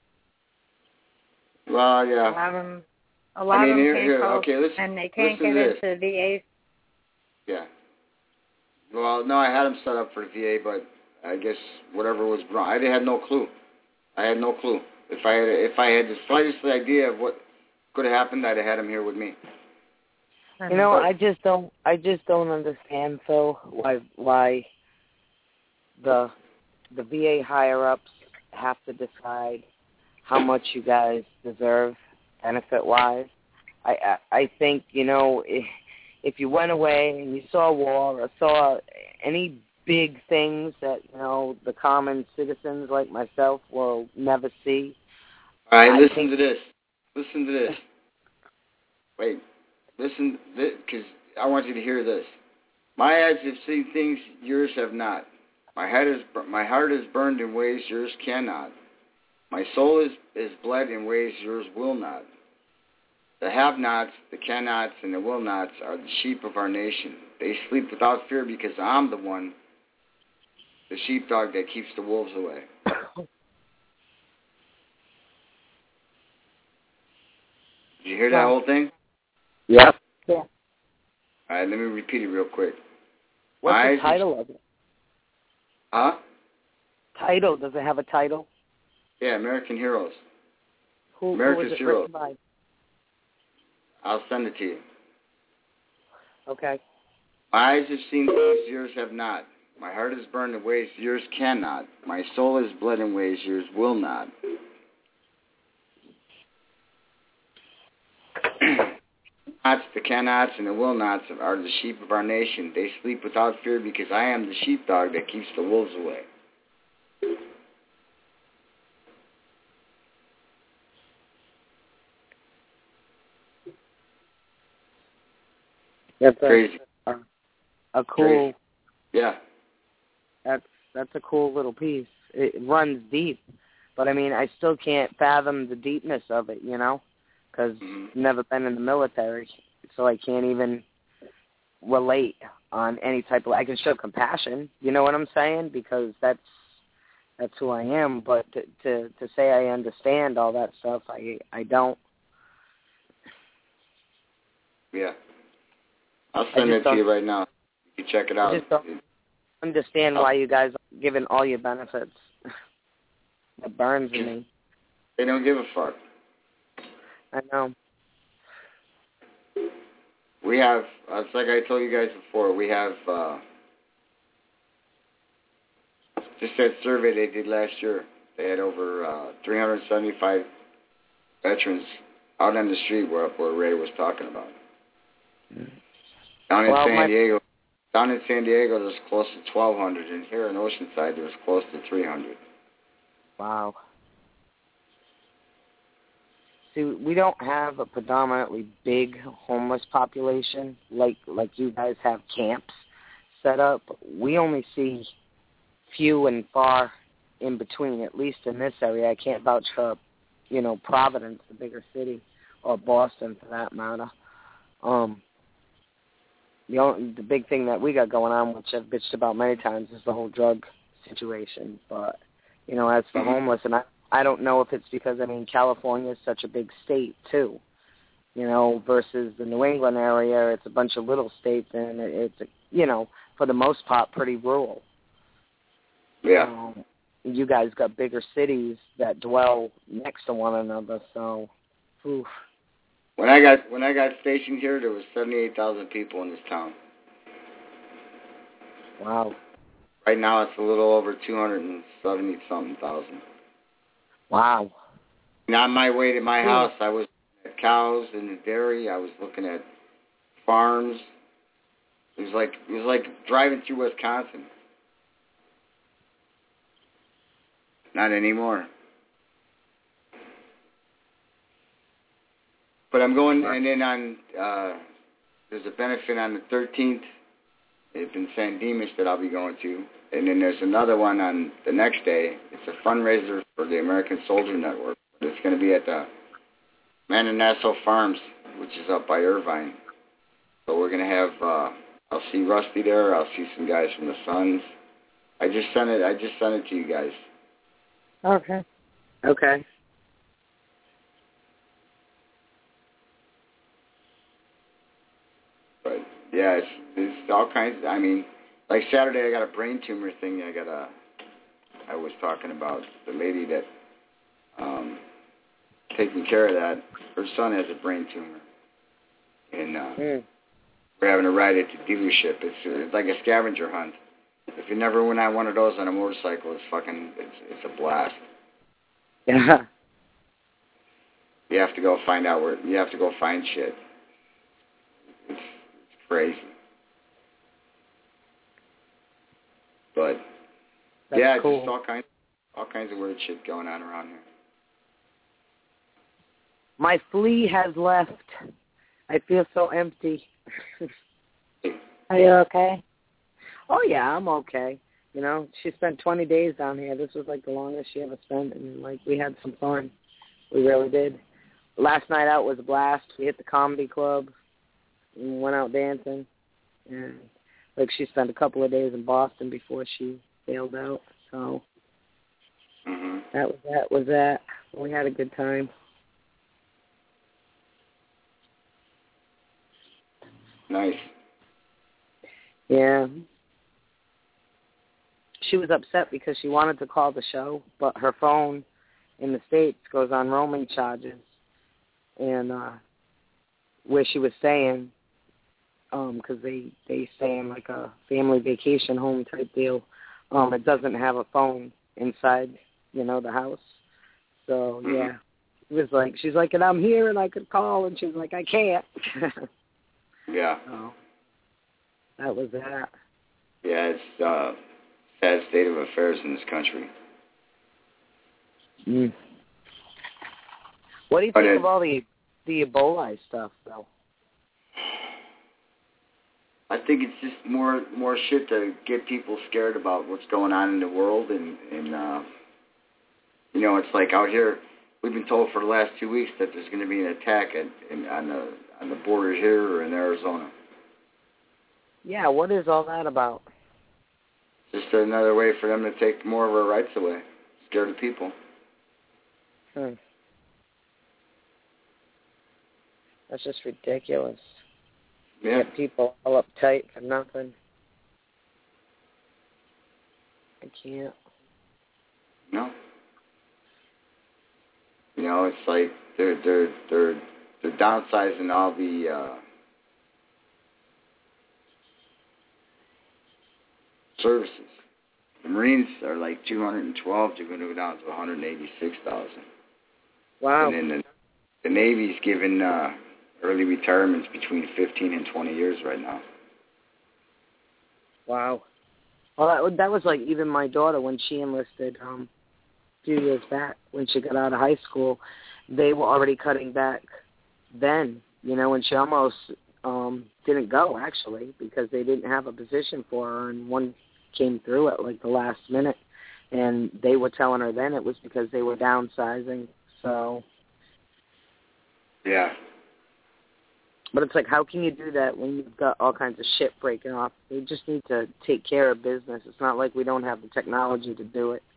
Well, yeah. A lot of them, a lot I mean, of them here, can't here, cope, okay, listen, and they can't listen get to into the V A. Yeah. Well, no, I had him set up for the V A, but I guess whatever was wrong, I had no clue. I had no clue. If I had, if I had the slightest idea of what could have happened, I'd have had him here with me. You know, I just don't. I just don't understand, Phil, why why the the V A higher ups have to decide how much you guys deserve, benefit wise. I, I I think you know if if you went away and you saw war or saw any big things that you know the common citizens like myself will never see. All right, I listen think, to this. Listen to this. Wait. Listen, because I want you to hear this. My eyes have seen things yours have not. My head is, my heart is burned in ways yours cannot. My soul is, is bled in ways yours will not. The have-nots, the cannots, and the will-nots are the sheep of our nation. They sleep without fear because I'm the one, the sheepdog that keeps the wolves away. Did you hear that whole thing? Yep. Yeah. All right, let me repeat it real quick. What's My the title of it? Huh? Title? Does it have a title? Yeah, American Heroes. Who, America's who was it Heroes. written by? I'll send it to you. Okay. My eyes have seen things yours have not. My heart is burned in ways yours cannot. My soul is bled in ways yours will not. The cannots and the will nots are the sheep of our nation. They sleep without fear because I am the sheepdog that keeps the wolves away. That's crazy. A, a cool. Crazy. Yeah. That's that's a cool little piece. It runs deep, but I mean, I still can't fathom the deepness of it. You know, because mm-hmm. I've never been in the military. So I can't even relate on any type of. I can show compassion, you know what I'm saying, because that's that's who I am. But to to, to say I understand all that stuff, I I don't. Yeah, I'll send it to you right now. You can check it out. I just don't understand why you guys are giving all your benefits. It burns me. They don't give a fuck. I know. We have, uh, it's like I told you guys before, we have uh, just that survey they did last year. They had over uh, three hundred seventy-five veterans out on the street where, where Ray was talking about. Down in well, San my... Diego, down in San Diego, there's close to twelve hundred, and here in Oceanside, there's close to three hundred. Wow. See, we don't have a predominantly big homeless population like like you guys have camps set up. We only see few and far in between, at least in this area. I can't vouch for, you know, Providence, the bigger city, or Boston for that matter. Um, the only, the big thing that we got going on, which I've bitched about many times, is the whole drug situation. But, you know, as for mm-hmm. homeless, and I, I don't know if it's because, I mean, California is such a big state, too. You know, versus the New England area, it's a bunch of little states, and it's, you know, for the most part, pretty rural. Yeah. Um, you guys got bigger cities that dwell next to one another, so, oof. When I got when I got stationed here, there was seventy-eight thousand people in this town. Wow. Right now, it's a little over two hundred seventy something thousand. Wow. And on my way to my house, I was looking at cows in the dairy. I was looking at farms. It was like it was like driving through Wisconsin. Not anymore. But I'm going, and then on, uh, there's a benefit on the thirteenth. It's in San Dimas that I'll be going to. And then there's another one on the next day. It's a fundraiser for the American Soldier Network. It's going to be at the Mananasso Farms, which is up by Irvine. So we're going to have, uh, I'll see Rusty there. I'll see some guys from the Suns. I just sent it, I just sent it to you guys. Okay. Okay. But, yeah, it's, it's all kinds of, I mean, like Saturday I got a brain tumor thing I got a, I was talking about, the lady that, um, taking care of that, her son has a brain tumor. And, uh, mm. we're having a ride at the dealership. It's, it's like a scavenger hunt. If you never went on one of those on a motorcycle, it's fucking, it's, it's a blast. Yeah. You have to go find out where, you have to go find shit. It's, it's crazy. But, That's yeah, it's cool. just all kinds, all kinds of weird shit going on around here. My flea has left. I feel so empty. Are you okay? Oh, yeah, I'm okay. You know, she spent twenty days down here. This was, like, the longest she ever spent, and, like, we had some fun. We really did. Last night out was a blast. We hit the comedy club and went out dancing. And, like, she spent a couple of days in Boston before she bailed out. So mm-hmm. that was that. Was that. We had a good time. Nice. Yeah. She was upset because she wanted to call the show, but her phone in the States goes on roaming charges. And uh, where she was staying, because um, they, they stay in like a family vacation home type deal, um, it doesn't have a phone inside, you know, the house. So, yeah. It was like, she's like, and I'm here and I could call, and she's like, I can't. Yeah. So, that was that. Yeah, it's uh sad state of affairs in this country. Mm. What do you But think it, of all the the Ebola stuff, though? I think it's just more more shit to get people scared about what's going on in the world, and and uh, you know, it's like out here, we've been told for the last two weeks that there's going to be an attack at, in, on the on the border here or in Arizona. Yeah, what is all that about? Just another way for them to take more of our rights away. Scare the people. Hmm. That's just ridiculous. Yeah. Get people all uptight for nothing. I can't. No. You know, it's like they're they're they're they're downsizing all the uh, services. The Marines are like two hundred twelve. They're going to go down to one hundred eighty-six thousand. Wow. And then the, the Navy's giving uh, early retirements between fifteen and twenty years right now. Wow. Well, that, that was like even my daughter when she enlisted um, a few years back when she got out of high school. They were already cutting back then, you know, and she almost um, didn't go, actually, because they didn't have a position for her, and one came through at, like, the last minute. And they were telling her then it was because they were downsizing, so... Yeah. But it's like, how can you do that when you've got all kinds of shit breaking off? We just need to take care of business. It's not like we don't have the technology to do it.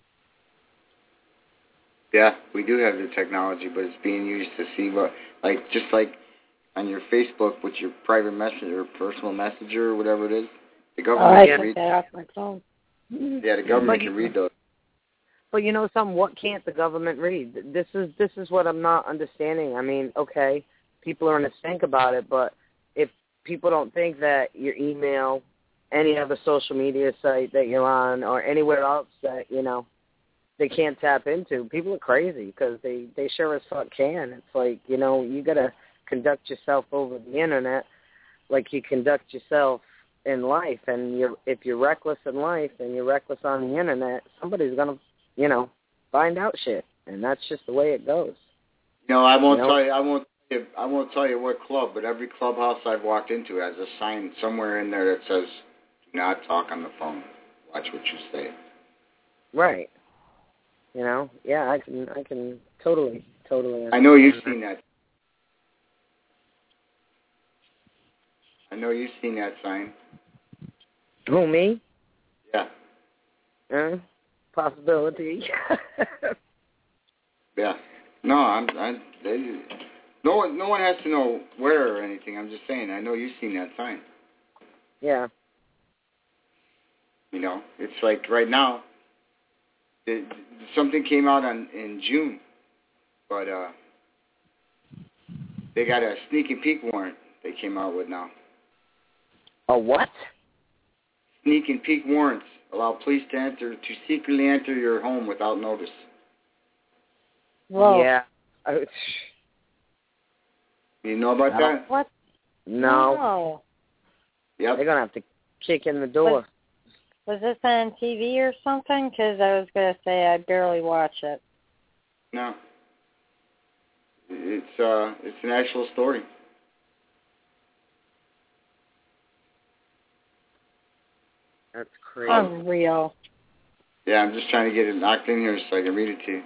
Yeah, we do have the technology, but it's being used to see what, like, just like on your Facebook with your private messenger, personal messenger, or whatever it is. The government oh, I can took read that off my phone. Yeah, the government can read those. But you know something? What can't the government read? This is this is what I'm not understanding. I mean, okay, people are going to think about it, but if people don't think that your email, any other social media site that you're on, or anywhere else that, you know, they can't tap into, people are crazy because they, they sure as fuck can. It's like, you know, you got to conduct yourself over the internet like you conduct yourself in life. And you're, if you're reckless in life and you're reckless on the internet, somebody's going to, you know, find out shit. And that's just the way it goes. No, I won't you know? tell you. I won't. I won't tell you what club, but every clubhouse I've walked into has a sign somewhere in there that says, "Do not talk on the phone. Watch what you say." Right. You know. Yeah, I can. I can totally, totally. I know you've seen that. I know you've seen that sign. Who, me? Yeah. Uh, possibility. Yeah. No, I'm. I, they, no one. No one has to know where or anything. I'm just saying. I know you've seen that sign. Yeah. You know, it's like right now. It, something came out on in June, but uh, they got a sneak and peek warrant. They came out with now. A what? Sneak and peek warrants allow police to enter to secretly enter your home without notice. Whoa. Yeah. I, You know about that? What? No. No. Yep. They're gonna have to kick in the door. Was, was this on T V or something? Because I was gonna say I barely watch it. No. It's uh, it's an actual story. That's crazy. Unreal. Yeah, I'm just trying to get it knocked in here so I can read it to you.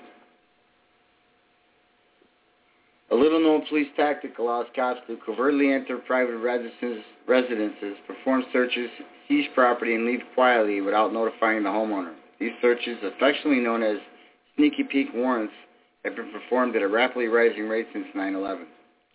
A little-known police tactic allows cops to covertly enter private residences, residences, perform searches, seize property, and leave quietly without notifying the homeowner. These searches, affectionately known as sneaky peek warrants, have been performed at a rapidly rising rate since nine eleven.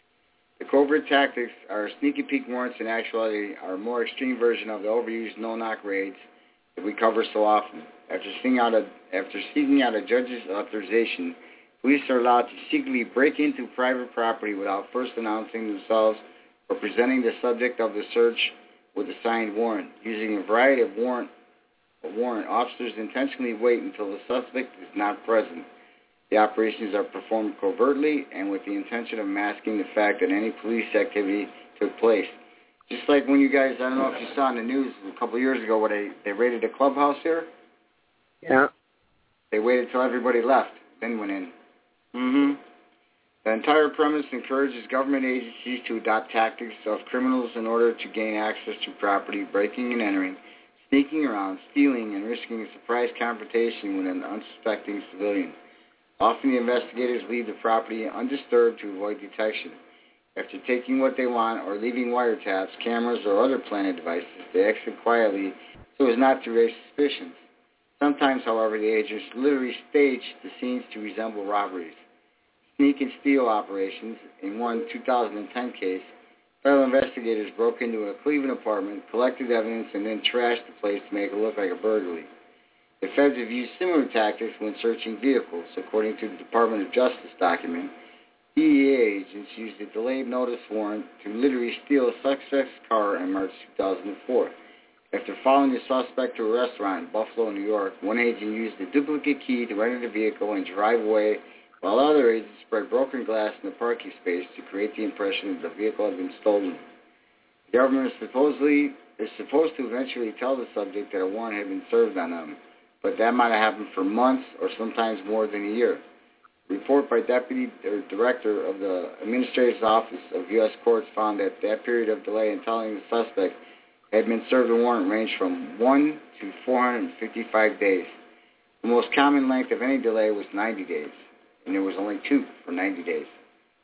The covert tactics are sneaky peek warrants in actuality are a more extreme version of the overused no-knock raids that we cover so often. After seeking out a, after seeking out a judge's authorization, police are allowed to secretly break into private property without first announcing themselves or presenting the subject of the search with a signed warrant. Using a variety of warrant, warrant, officers intentionally wait until the suspect is not present. The operations are performed covertly and with the intention of masking the fact that any police activity took place. Just like when you guys, I don't know if you saw in the news a couple of years ago where they, they raided a clubhouse here. Yeah. They waited till everybody left, then went in. Mm-hmm. The entire premise encourages government agencies to adopt tactics of criminals in order to gain access to property, breaking and entering, sneaking around, stealing, and risking a surprise confrontation with an unsuspecting civilian. Often the investigators leave the property undisturbed to avoid detection. After taking what they want or leaving wiretaps, cameras, or other planted devices, they exit quietly so as not to raise suspicions. Sometimes, however, the agents literally stage the scenes to resemble robberies. Sneak and steal operations. In one two thousand ten case, federal investigators broke into a Cleveland apartment, collected evidence, and then trashed the place to make it look like a burglary. The feds have used similar tactics when searching vehicles. According to the Department of Justice document, D E A agents used a delayed notice warrant to literally steal a suspect's car in March two thousand four. After following the suspect to a restaurant in Buffalo, New York, one agent used a duplicate key to enter the vehicle and drive away, while other agents spread broken glass in the parking space to create the impression that the vehicle had been stolen. The government is supposedly is supposed to eventually tell the subject that a warrant had been served on them, but that might have happened for months or sometimes more than a year. A report by Deputy or Director of the Administrator's Office of U S Courts found that that period of delay in telling the suspect had been served a warrant ranged from one to four hundred fifty-five days. The most common length of any delay was ninety days, and there was only two for ninety days.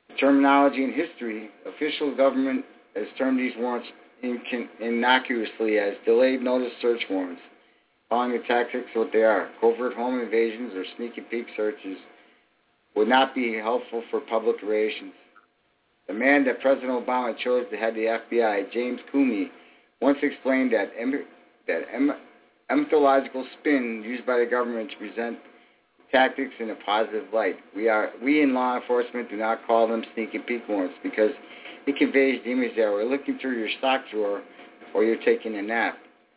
Terminology in history, official government has termed these warrants incon- innocuously as delayed notice search warrants, calling the tactics what they are. Covert home invasions or sneaky peek searches would not be helpful for public relations. The man that President Obama chose to head the F B I, James Comey, once explained that em- that em- mythological spin used by the government to present tactics in a positive light. We are we in law enforcement do not call them sneaky peek warrants because it conveys the image that we're looking through your stock drawer or you're taking a nap.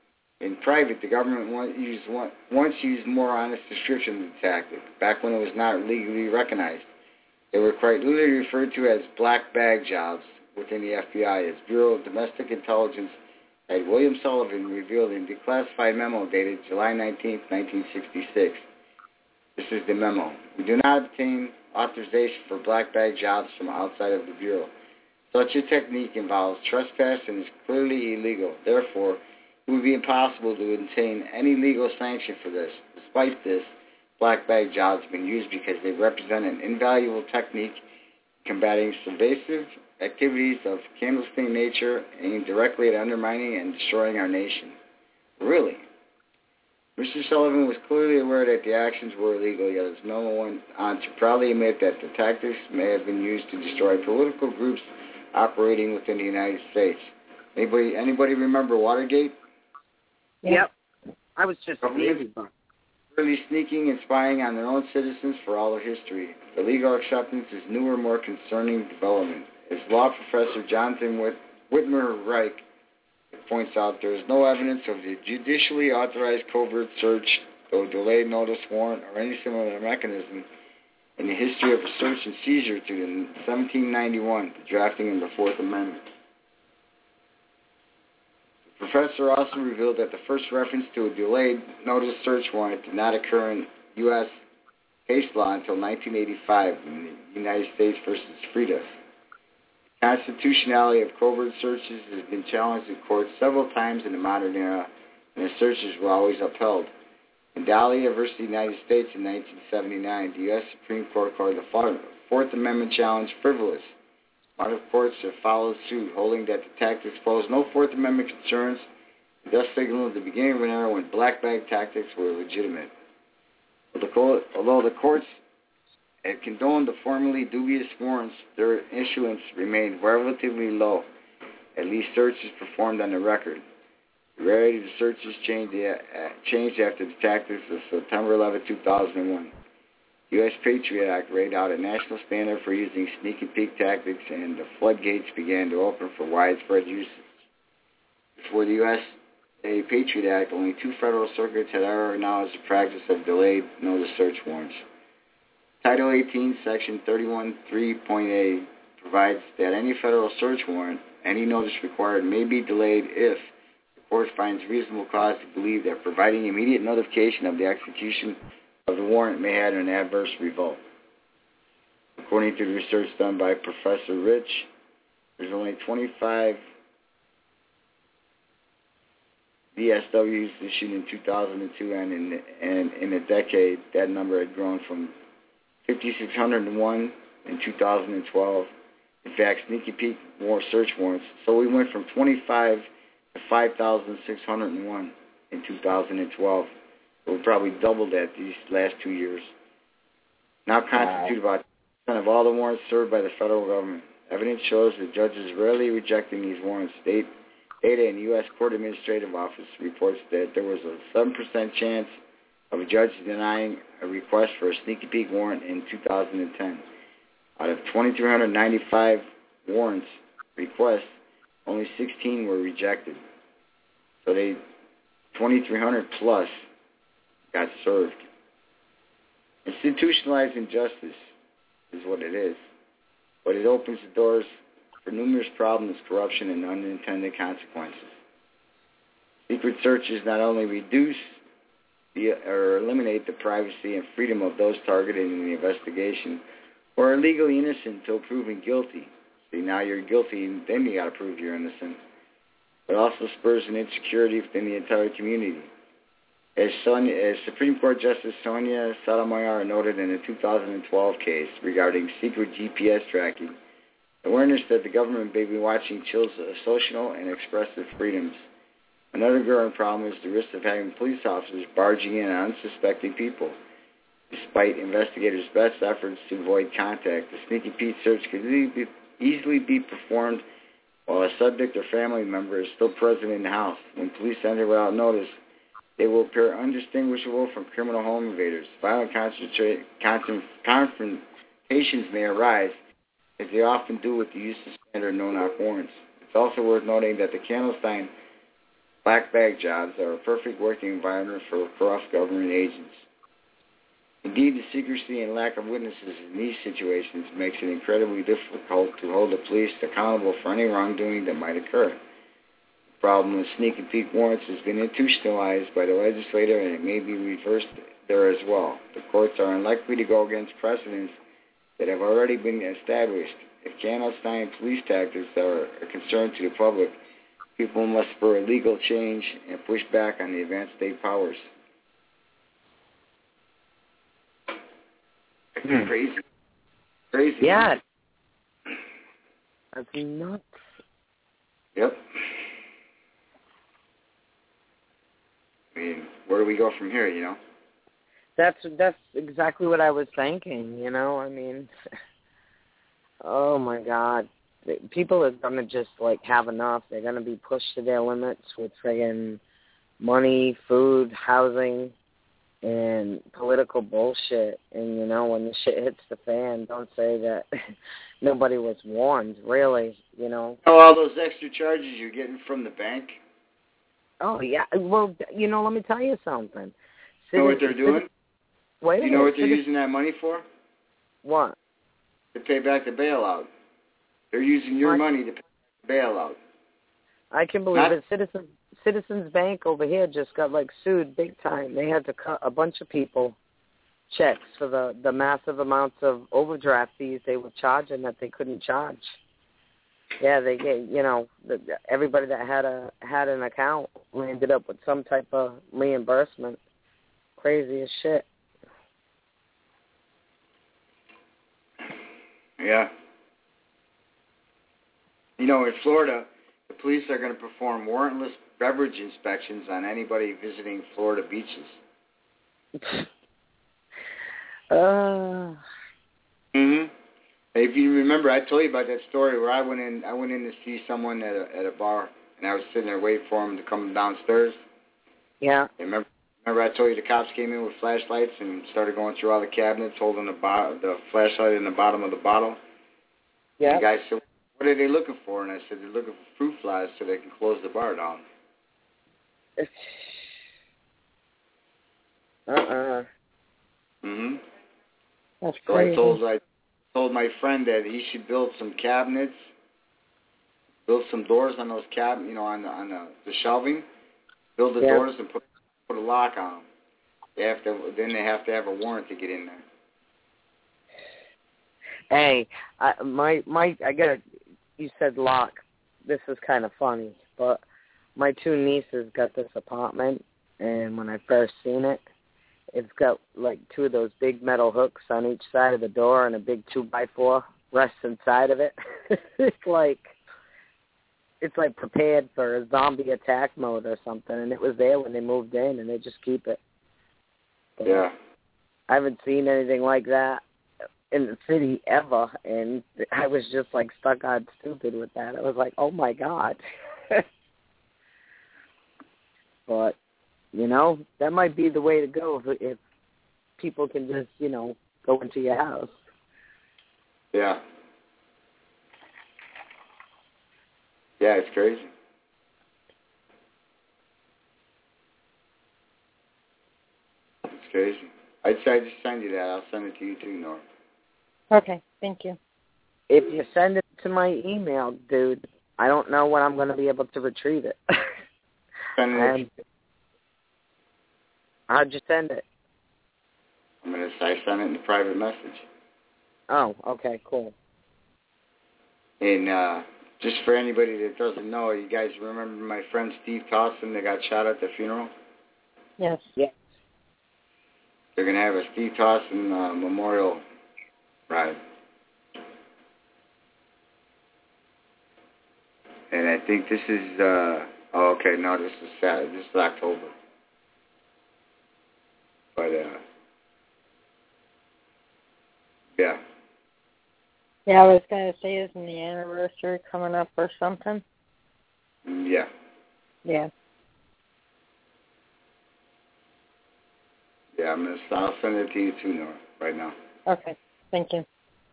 In private, the government once used, once used more honest description of the tactic, back when it was not legally recognized. They were quite literally referred to as black bag jobs within the F B I, as Bureau of Domestic Intelligence head William Sullivan revealed in a declassified memo dated July nineteenth, nineteen sixty-six. This is the memo. We do not obtain authorization for black bag jobs from outside of the Bureau. Such a technique involves trespass and is clearly illegal. Therefore, it would be impossible to obtain any legal sanction for this. Despite this, black bag jobs have been used because they represent an invaluable technique combating subversive activities of clandestine nature aimed directly at undermining and destroying our nation. Really? Mister Sullivan was clearly aware that the actions were illegal, yet has no one on to proudly admit that the tactics may have been used to destroy political groups operating within the United States. Anybody anybody remember Watergate? Yep. I was just really sneaking and spying on their own citizens for all of history. The legal acceptance is newer, more concerning development. As law professor Jonathan Whit- Whitmer Reich points out, there is no evidence of the judicially authorized covert search or delayed notice warrant or any similar mechanism in the history of a search and seizure to seventeen ninety-one, the drafting of the Fourth Amendment. The professor also revealed that the first reference to a delayed notice search warrant did not occur in U S case law until nineteen eighty-five in the United States versus Frida. The constitutionality of covert searches has been challenged in court several times in the modern era, and the searches were always upheld. In Dahlia versus the United States in nineteen seventy-nine, the U S Supreme Court called the Fourth Amendment challenge frivolous. Modern courts have followed suit, holding that the tactics posed no Fourth Amendment concerns, and thus signaled the beginning of an era when black bag tactics were legitimate. Although the courts had condoned the formerly dubious warrants, their issuance remained relatively low, at least searches performed on the record. The rarity of the searches changed, uh, changed after the tactics of September eleventh, two thousand one. The U S Patriot Act laid out a national standard for using sneak and peek tactics, and the floodgates began to open for widespread use. Before the U S A Patriot Act, only two federal circuits had ever acknowledged the practice of delayed notice search warrants. Title eighteen, Section thirty-one point three point A provides that any federal search warrant, any notice required, may be delayed if the court finds reasonable cause to believe that providing immediate notification of the execution of the warrant may have an adverse result. According to the research done by Professor Rich, there's only twenty-five D S Ws issued in two thousand two, and in, and in a decade, that number had grown from five thousand six hundred one in two thousand twelve. In fact, sneaky peek war search warrants. So we went from twenty-five to five thousand six hundred one in two thousand twelve. We probably doubled that these last two years. Now constitute wow. about ten percent of all the warrants served by the federal government. Evidence shows that judges rarely rejecting these warrants. State data in the U S Court Administrative Office reports that there was a seven percent chance of a judge denying a request for a sneaky peek warrant in two thousand ten. Out of two thousand three hundred ninety-five warrants requests, only sixteen were rejected. So they, twenty-three hundred plus, got served. Institutionalized injustice is what it is, but it opens the doors for numerous problems, corruption, and unintended consequences. Secret searches not only reduce the, or eliminate the privacy and freedom of those targeted in the investigation, or are legally innocent until proven guilty. See, now you're guilty, and then you got to prove you're innocent. But also spurs an insecurity within the entire community. As, Sonia, as Supreme Court Justice Sonia Sotomayor noted in a two thousand twelve case regarding secret G P S tracking, Awareness that the government may be watching chills social and expressive freedoms. Another growing problem is the risk of having police officers barging in on unsuspecting people. Despite investigators' best efforts to avoid contact, the Sneaky Pete search could easily be, easily be performed while a subject or family member is still present in the house. When police enter without notice, they will appear undistinguishable from criminal home invaders. Violent concentra- confrontations may arise, as they often do with the use of standard no-knock warrants. It's also worth noting that the Candlestein black bag jobs are a perfect working environment for corrupt government agents. Indeed, the secrecy and lack of witnesses in these situations makes it incredibly difficult to hold the police accountable for any wrongdoing that might occur. The problem with Sneaky Pete warrants has been institutionalized by the legislature, and it may be reversed there as well. The courts are unlikely to go against precedents that have already been established. If clandestine police tactics are a concern to the public, people must spur legal change and push back on the advanced state powers. It's crazy. Crazy. Yeah. That's nuts. Yep. I mean, where do we go from here, you know? That's that's exactly what I was thinking, you know? I mean, oh, my God. People are going to just, like, have enough. They're going to be pushed to their limits with friggin' money, food, housing, and political bullshit. And, you know, when the shit hits the fan, don't say that nobody was warned, really, you know. Oh, all those extra charges you're getting from the bank? Oh, yeah. Well, you know, let me tell you something. You know what they're doing? Wait Do you know what they're using that money for? What? To pay back the bailout. They're using your money to pay back the bailout. I can believe Not- it. Citizens Citizens Bank over here just got, like, sued big time. They had to cut a bunch of people checks for the, the massive amounts of overdraft fees they were charging that they couldn't charge. Yeah, they get, you know, the, everybody that had a had an account ended up with some type of reimbursement. Crazy as shit. Yeah. You know, in Florida, the police are going to perform warrantless beverage inspections on anybody visiting Florida beaches. uh. Mhm. If you remember, I told you about that story where I went in. I went in to see someone at a at a bar, and I was sitting there waiting for him to come downstairs. Yeah. And remember, remember, I told you the cops came in with flashlights and started going through all the cabinets, holding the bo- the flashlight in the bottom of the bottle. Yeah. And the guy said, "What are they looking for?" And I said, "They're looking for fruit flies so they can close the bar down." Uh-uh. Mhm. That's So crazy. I told I told my friend that he should build some cabinets, build some doors on those cab, you know, on the on the, the shelving, build the Yeah. doors and put put a lock on them. They have to then they have to have a warrant to get in there. Hey, I, my my I got. You said lock. This is kind of funny, but my two nieces got this apartment, and when I first seen it, it's got like two of those big metal hooks on each side of the door, and a big two by four rests inside of it. It's like it's like prepared for a zombie attack mode or something, and it was there when they moved in, and they just keep it. But Yeah. I haven't seen anything like that in the city ever, and I was just like stuck on stupid with that. I was like, oh my God. But, you know, that might be the way to go if, if people can just, you know, go into your house. Yeah. Yeah, it's crazy. It's crazy. I'd say I just send you that. I'll send it to you too, Nora. Okay, thank you. If you send it to my email, dude, I don't know when I'm going to be able to retrieve it. Send it. How'd you send it? I'm gonna say send it in a private message. Oh, okay, cool. And uh, just for anybody that doesn't know, you guys remember my friend Steve Tossin that got shot at the funeral? Yes. Yeah. They're gonna have a Steve Tossin uh, memorial ride. And I think this is, uh, oh, okay, no, this is Saturday. This is October. But, uh, yeah. Yeah, I was going to say, isn't the anniversary coming up or something? Yeah. Yeah. Yeah, I'm gonna, I'll send it to you too, Nora, right now. Okay, thank you.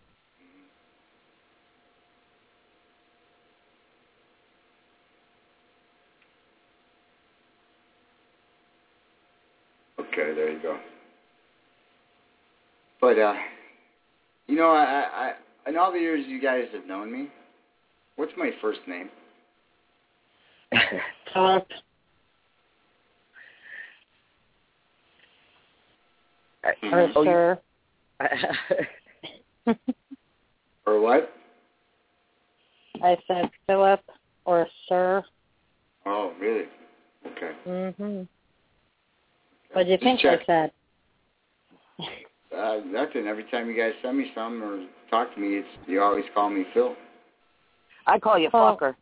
Okay, there you go. But, uh, you know, I, I, in all the years you guys have known me, what's my first name? Philip. Or oh, sir. Or what? I said Philip or sir. Oh, really? Okay. Mhm. What do you Just think check. I said? Uh, nothing. Every time you guys send me something or talk to me, it's you always call me Phil. I call you well, fucker.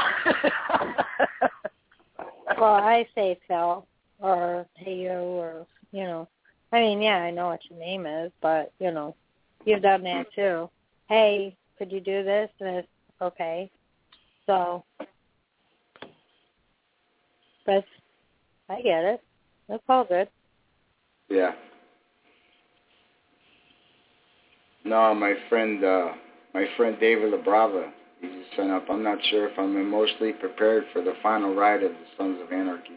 Well, I say Phil or hey you or, you know. I mean, yeah, I know what your name is, but, you know, you've done that too. Hey, could you do this? And it's okay. So, but I get it. That's all good. Yeah. No, my friend, uh, my friend David LaBrava, he just sent up. I'm not sure if I'm emotionally prepared for the final ride of the Sons of Anarchy.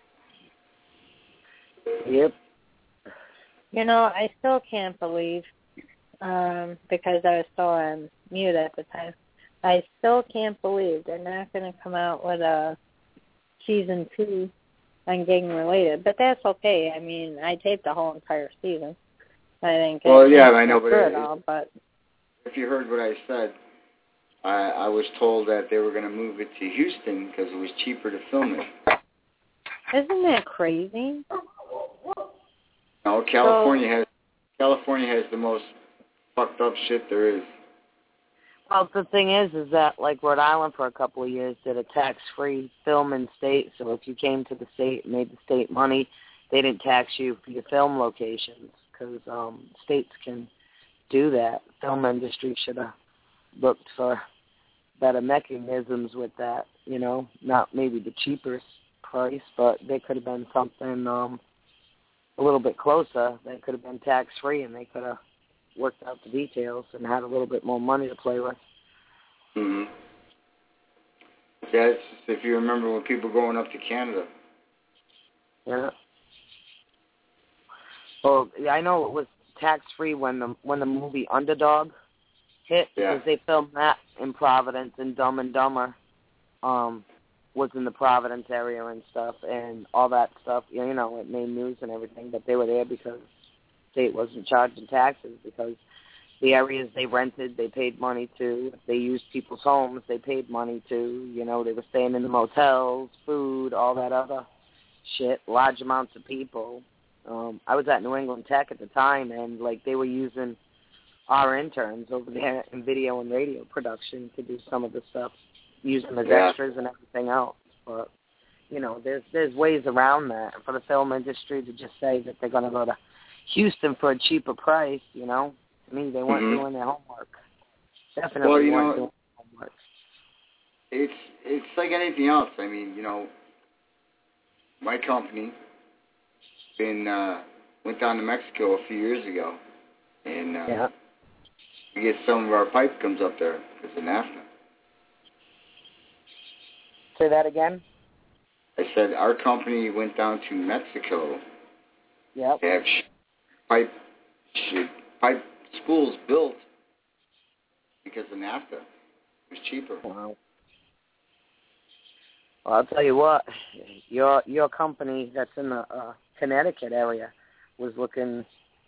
Yep. You know, I still can't believe, um, because I was still on mute at the time, I still can't believe they're not going to come out with a season two on Gang Related. But that's okay. I mean, I taped the whole entire season. I think. Well, I yeah, I know, but, it it, all, but if you heard what I said, I, I was told that they were going to move it to Houston because it was cheaper to film it. Isn't that crazy? No, California so, has California has the most fucked up shit there is. Well, the thing is, is that like Rhode Island for a couple of years did a tax-free film in state. So if you came to the state and made the state money, they didn't tax you for your film locations because um, states can do that. Film industry should have looked for better mechanisms with that. You know, not maybe the cheapest price, but there could have been something um, a little bit closer. They could have been tax-free, and they could have worked out the details and had a little bit more money to play with. Mhm. Yeah, it's just if you remember when people going up to Canada. Yeah. Well, yeah, I know it was tax-free when the when the movie Underdog hit yeah. because they filmed that in Providence, and Dumb and Dumber um, was in the Providence area and stuff, and all that stuff. You know, it made news and everything, but they were there because the state wasn't charging taxes because the areas they rented, they paid money to. If they used people's homes, they paid money to. You know, they were staying in the motels, food, all that other shit, large amounts of people. Um, I was at New England Tech at the time, and, like, they were using our interns over there in video and radio production to do some of the stuff, using them as yeah. extras and everything else. But, you know, there's there's ways around that for the film industry to just say that they're going to go to Houston for a cheaper price, you know. To me, they weren't mm-hmm. doing their homework. Definitely well, you weren't know, doing their homework. It's, it's like anything else. I mean, you know, my company been uh, went down to Mexico a few years ago, and uh, yeah. we get some of our pipe comes up there because of NAFTA. Say that again? I said our company went down to Mexico. Yep. They have sh- pipe sh- pipe schools built because of NAFTA. It was cheaper. Wow. Well, I'll tell you what, your your company that's in the uh, Connecticut area was looking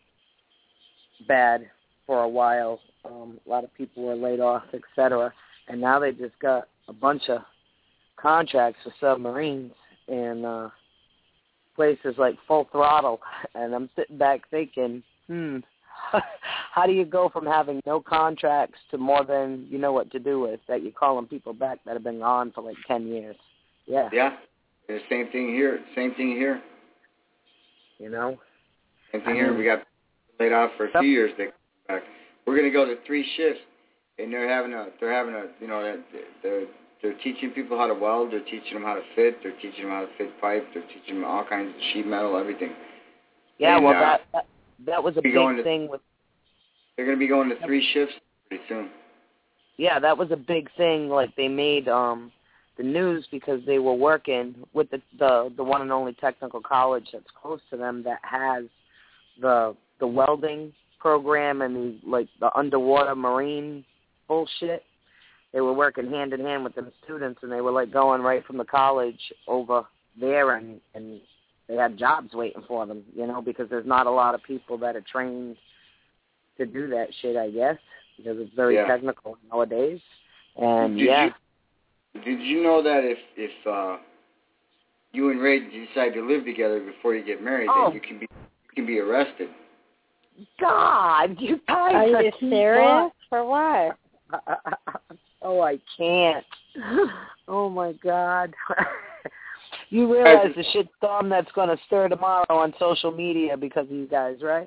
bad for a while. Um, a lot of people were laid off, et cetera, and now they just got a bunch of contracts for submarines in uh, places like Full Throttle, and I'm sitting back thinking, hmm, how do you go from having no contracts to more than you know what to do with, that you're calling people back that have been gone for like ten years? Yeah. Yeah. The same thing here. Same thing here. You know? Same thing I here. Mean, we got laid off for a few years. They come back. We're going to go to three shifts, and they're having a, they're having a, you know, they're, they're teaching people how to weld. They're teaching them how to fit. They're teaching them how to fit pipe. They're teaching them all kinds of sheet metal, everything. Yeah, and, well, uh, that, that that was a big to, thing with. They're going to be going to three shifts pretty soon. Yeah, that was a big thing. Like they made um, the news because they were working with the, the the one and only technical college that's close to them that has the the welding program and the like the underwater marine bullshit. They were working hand in hand with the students, and they were like going right from the college over there, and and they had jobs waiting for them, you know, because there's not a lot of people that are trained to do that shit, I guess, because it's very yeah. technical nowadays. And did yeah. You, did you know that if if uh, you and Ray decide to live together before you get married, oh. that you can be you can be arrested? God, you guys are are you serious? For what? Oh, I can't. Oh my God. You realize the shitstorm that's going to stir tomorrow on social media because of you guys, right?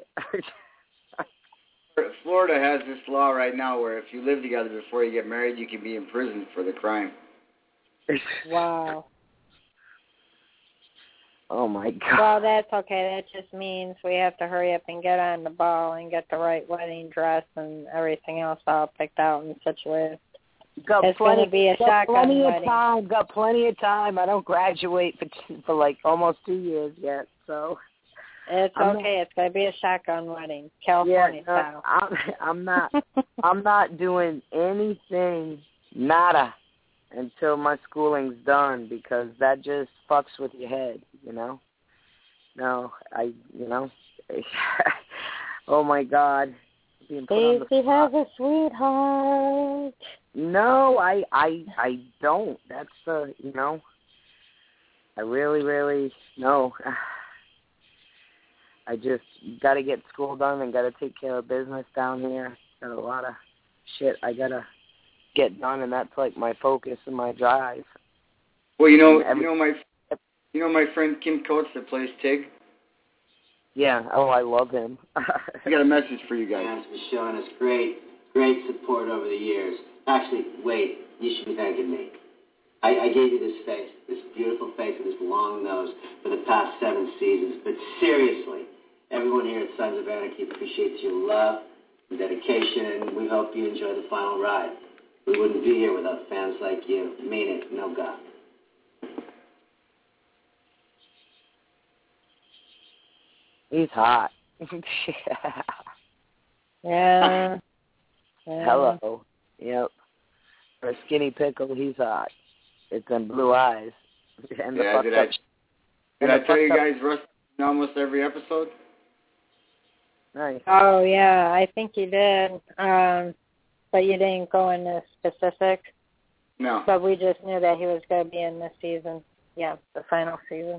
Florida has this law right now where if you live together before you get married, you can be in prison for the crime. Wow. Oh, my God. Well, that's okay. That just means we have to hurry up and get on the ball and get the right wedding dress and everything else all picked out in such a way. Got it's plenty, going to be a got plenty wedding. of time. Got plenty of time. I don't graduate for for like almost two years yet, so it's I'm okay. Not, it's going to be a shotgun wedding, California yeah, style. I'm, I'm not. I'm not doing anything, nada, until my schooling's done because that just fucks with your head, you know. No, I, you know. Oh my God. Being put on the Stacey has a sweetheart. No, I, I, I don't. That's the, you know, I really, really, no. I just got to get school done and got to take care of business down here. Got a lot of shit I got to get done, and that's like my focus and my drive. Well, you know, every, you know my, you know my friend Kim Coates that plays Tig? Yeah, oh, I love him. I got a message for you guys. Has been showing us great, great support over the years. Actually, wait, you should be thanking me. I, I gave you this face, this beautiful face with this long nose for the past seven seasons. But seriously, everyone here at Sons of Anarchy appreciates your love and dedication, and we hope you enjoy the final ride. We wouldn't be here without fans like you. Mean it, no God. He's hot. yeah. yeah. Hello. Yep. For a skinny pickle, he's hot. It's them blue eyes. And the yeah, did I, up, did I tell you guys Russ in almost every episode? Nice. Oh, yeah, I think you did. Um, but you didn't go into specific. No. But we just knew that he was going to be in this season. Yeah, the final season.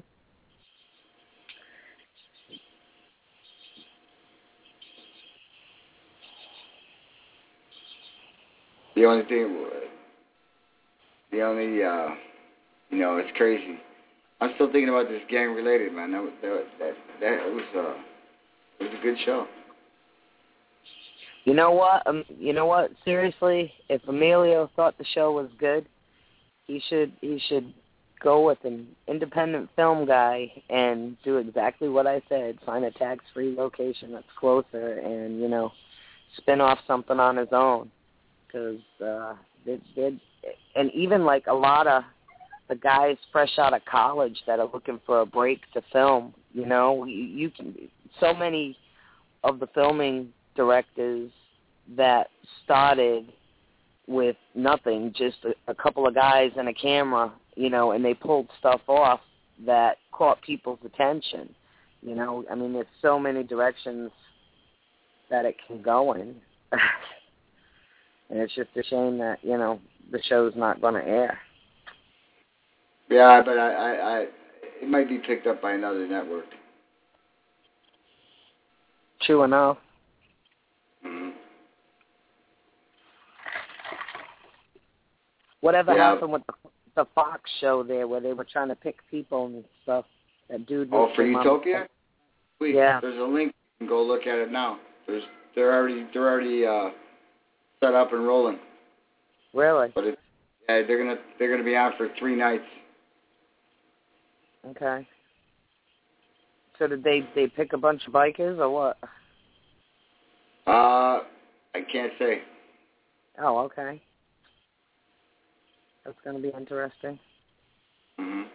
The only thing, the only, uh, you know, it's crazy. I'm still thinking about this gang related, man. That was, that that, that was, uh, it was a good show. You know what? Um, you know what? Seriously, if Emilio thought the show was good, he should he should go with an independent film guy and do exactly what I said: find a tax-free location that's closer, and you know, spin off something on his own. Because uh, they, they, and even like a lot of the guys fresh out of college that are looking for a break to film, you know, you, you can. So many of the filming directors that started with nothing, just a, a couple of guys and a camera, you know, and they pulled stuff off that caught people's attention. You know, I mean, there's so many directions that it can go in. And it's just a shame that, you know, the show's not going to air. Yeah, but I, I, I, it might be picked up by another network. True enough. Whatever Yeah. happened with the, the Fox show there where they were trying to pick people and stuff? That dude. Oh, was for came on- Utopia? Wait, Yeah. There's a link. You can go look at it now. There's they're already they're already uh, set up and rolling. Really? But it's yeah, they're gonna they're gonna be on for three nights. Okay. So did they they pick a bunch of bikers or what? Uh, I can't say. Oh, okay. That's gonna be interesting. Mhm.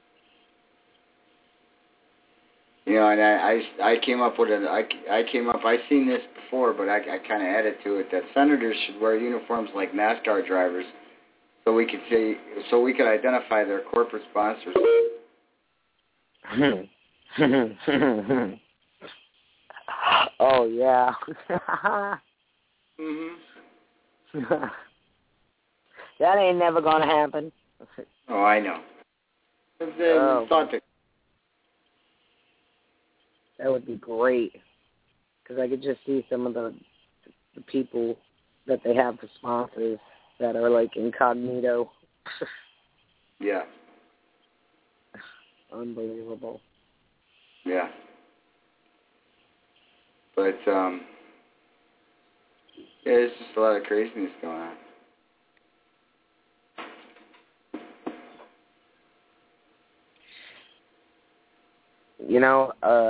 You know, and I, I, I came up with a, I, I came up, I seen this before, but I, I kind of added to it that senators should wear uniforms like NASCAR drivers, so we could see, so we could identify their corporate sponsors. Oh yeah. Mhm. That ain't never gonna happen. Oh, I know. It's, uh, Oh. thought that, That would be great, because I could just see some of the, the people that they have for sponsors that are like incognito. yeah, Unbelievable. yeah. But um, yeah, there's just a lot of craziness going on. You know, uh,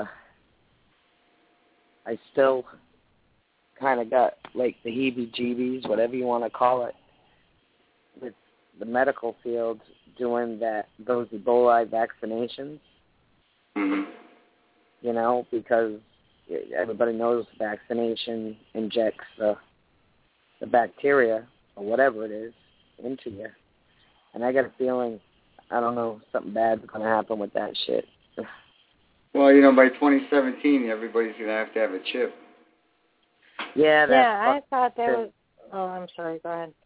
I still kind of got like the heebie-jeebies, whatever you want to call it, with the medical field doing that those Ebola vaccinations. Mm-hmm. You know, because everybody knows vaccination injects the the bacteria or whatever it is into you, and I got a feeling, I don't know, something bad's gonna happen with that shit. Well, you know, by twenty seventeen, everybody's going to have to have a chip. Yeah, that's Yeah, I fucked thought there too. was... Oh, I'm sorry. Go ahead.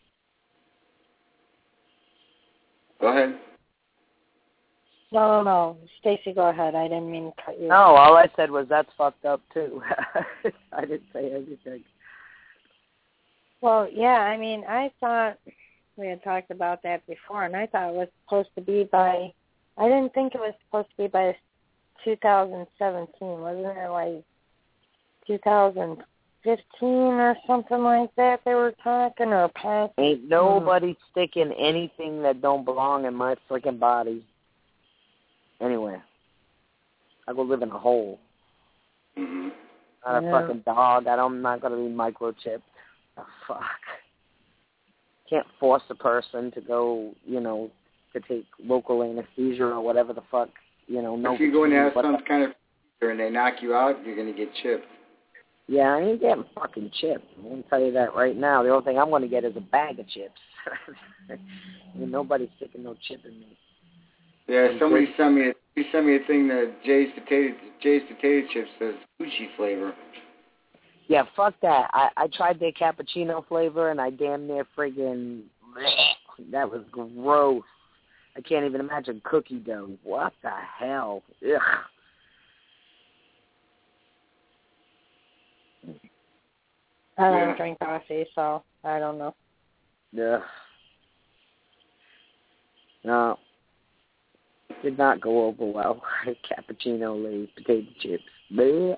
Go ahead. No, no, no. Stacy, go ahead. I didn't mean to cut you. No, all I said was that's fucked up too. I didn't say anything. Well, yeah, I mean, I thought we had talked about that before, and I thought it was supposed to be by... I didn't think it was supposed to be by two thousand seventeen. Wasn't it like two thousand fifteen or something like that they were talking, or past? Ain't nobody sticking anything that don't belong in my freaking body anywhere. I go live in a hole. Mm-hmm. Not a Yeah. fucking dog. I don't, I'm not going to be microchipped. Oh, fuck. Can't force a person to go, you know, to take local anesthesia or whatever the fuck, you know. No. If you go and have some kind of and they knock you out, you're going to get chipped. Yeah, I ain't getting fucking chipped. I'm going to tell you that right now. The only thing I'm going to get is a bag of chips. Ain't nobody sticking no chip in me. Yeah, somebody sent me a he sent me a thing that Jay's potato Jay's potato chips says Gucci flavor. Yeah, fuck that. I, I tried their cappuccino flavor and I damn near friggin' that was gross. I can't even imagine cookie dough. What the hell? Ugh. I don't Yeah. drink coffee, so I don't know. Ugh. No. Did not go over well. Cappuccino, Lay's, potato chips. Blech.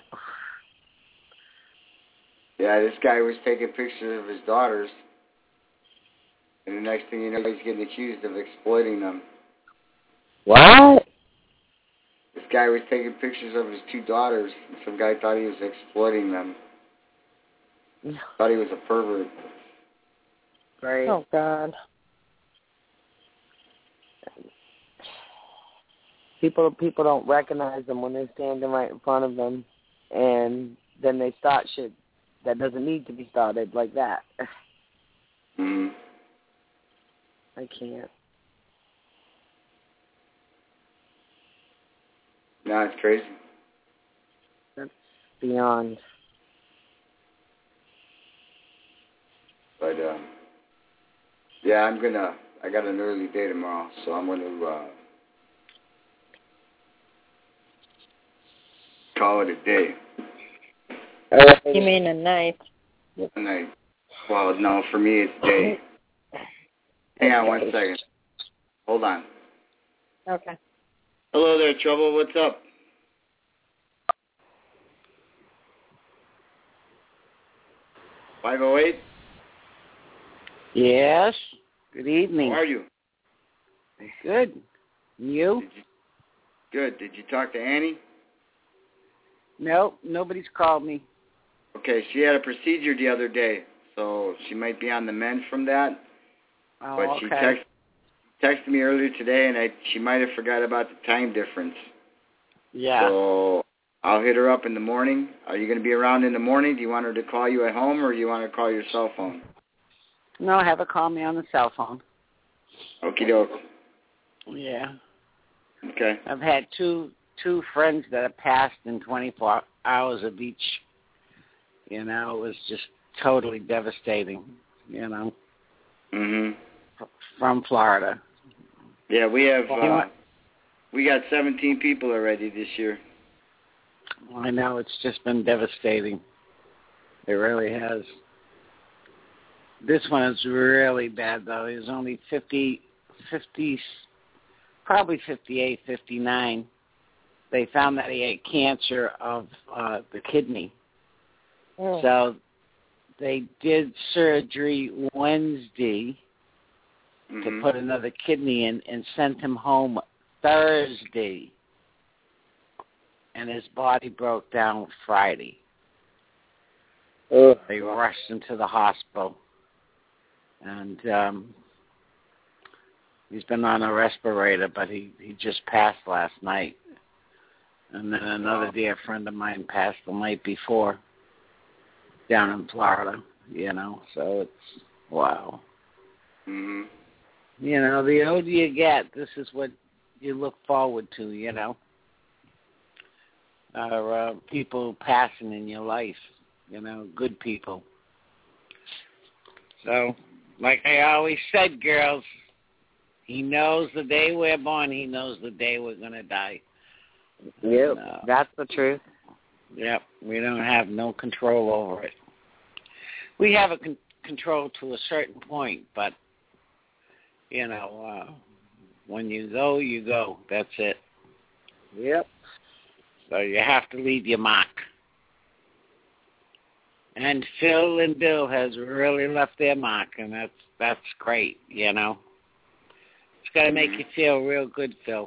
Yeah, this guy was taking pictures of his daughters, and the next thing you know, he's getting accused of exploiting them. What? This guy was taking pictures of his two daughters, and some guy thought he was exploiting them. Thought he was a pervert. Right. Oh, God. People people don't recognize them when they're standing right in front of them, and then they start shit that doesn't need to be started like that. Mm-hmm. I can't. No, it's crazy. That's beyond. But, um, yeah, I'm going to, I got an early day tomorrow, so I'm going to uh, call it a day. You mean a night? A night. Well, no, for me it's day. Hang on one second. Hold on. Okay. Hello there, Trouble. What's up? five oh eight? Yes. Good evening. How are you? Good. And you? Did you? Good. Did you talk to Annie? Nope. Nobody's called me. Okay, she had a procedure the other day, so she might be on the mend from that. Oh, but okay. she text, texted me earlier today, and I she might have forgot about the time difference. Yeah. So I'll hit her up in the morning. Are you going to be around in the morning? Do you want her to call you at home, or do you want her to call your cell phone? No, have her call me on the cell phone. Okie doke. Yeah. Okay. I've had two two friends that have passed in twenty-four hours of each. You know, it was just totally devastating, you know. Mhm. From Florida. Yeah, we have, uh, we got seventeen people already this year. I know, it's just been devastating. It really has. This one is really bad, though. He was only fifty, fifty, probably fifty-eight, fifty-nine. They found that he had cancer of uh, the kidney. Oh. So they did surgery Wednesday mm-hmm. to put another kidney in and sent him home Thursday. And his body broke down Friday. Oh. They rushed him to the hospital. And um, he's been on a respirator, but he, he just passed last night. And then another dear friend of mine passed the night before down in Florida, you know. So it's, wow. Mhm. You know, the older you get, this is what you look forward to, you know. Are uh, people passing in your life, you know, good people. So, like I always said, girls, he knows the day we're born. He knows the day we're going to die. Yep, uh, that's the truth. Yep, we don't have no control over it. We have a con- control to a certain point, but, you know, uh, when you go, you go. That's it. Yep. So you have to leave your mark. And Phil and Bill has really left their mark, and that's that's great, you know. It's got to make you feel real good, Phil.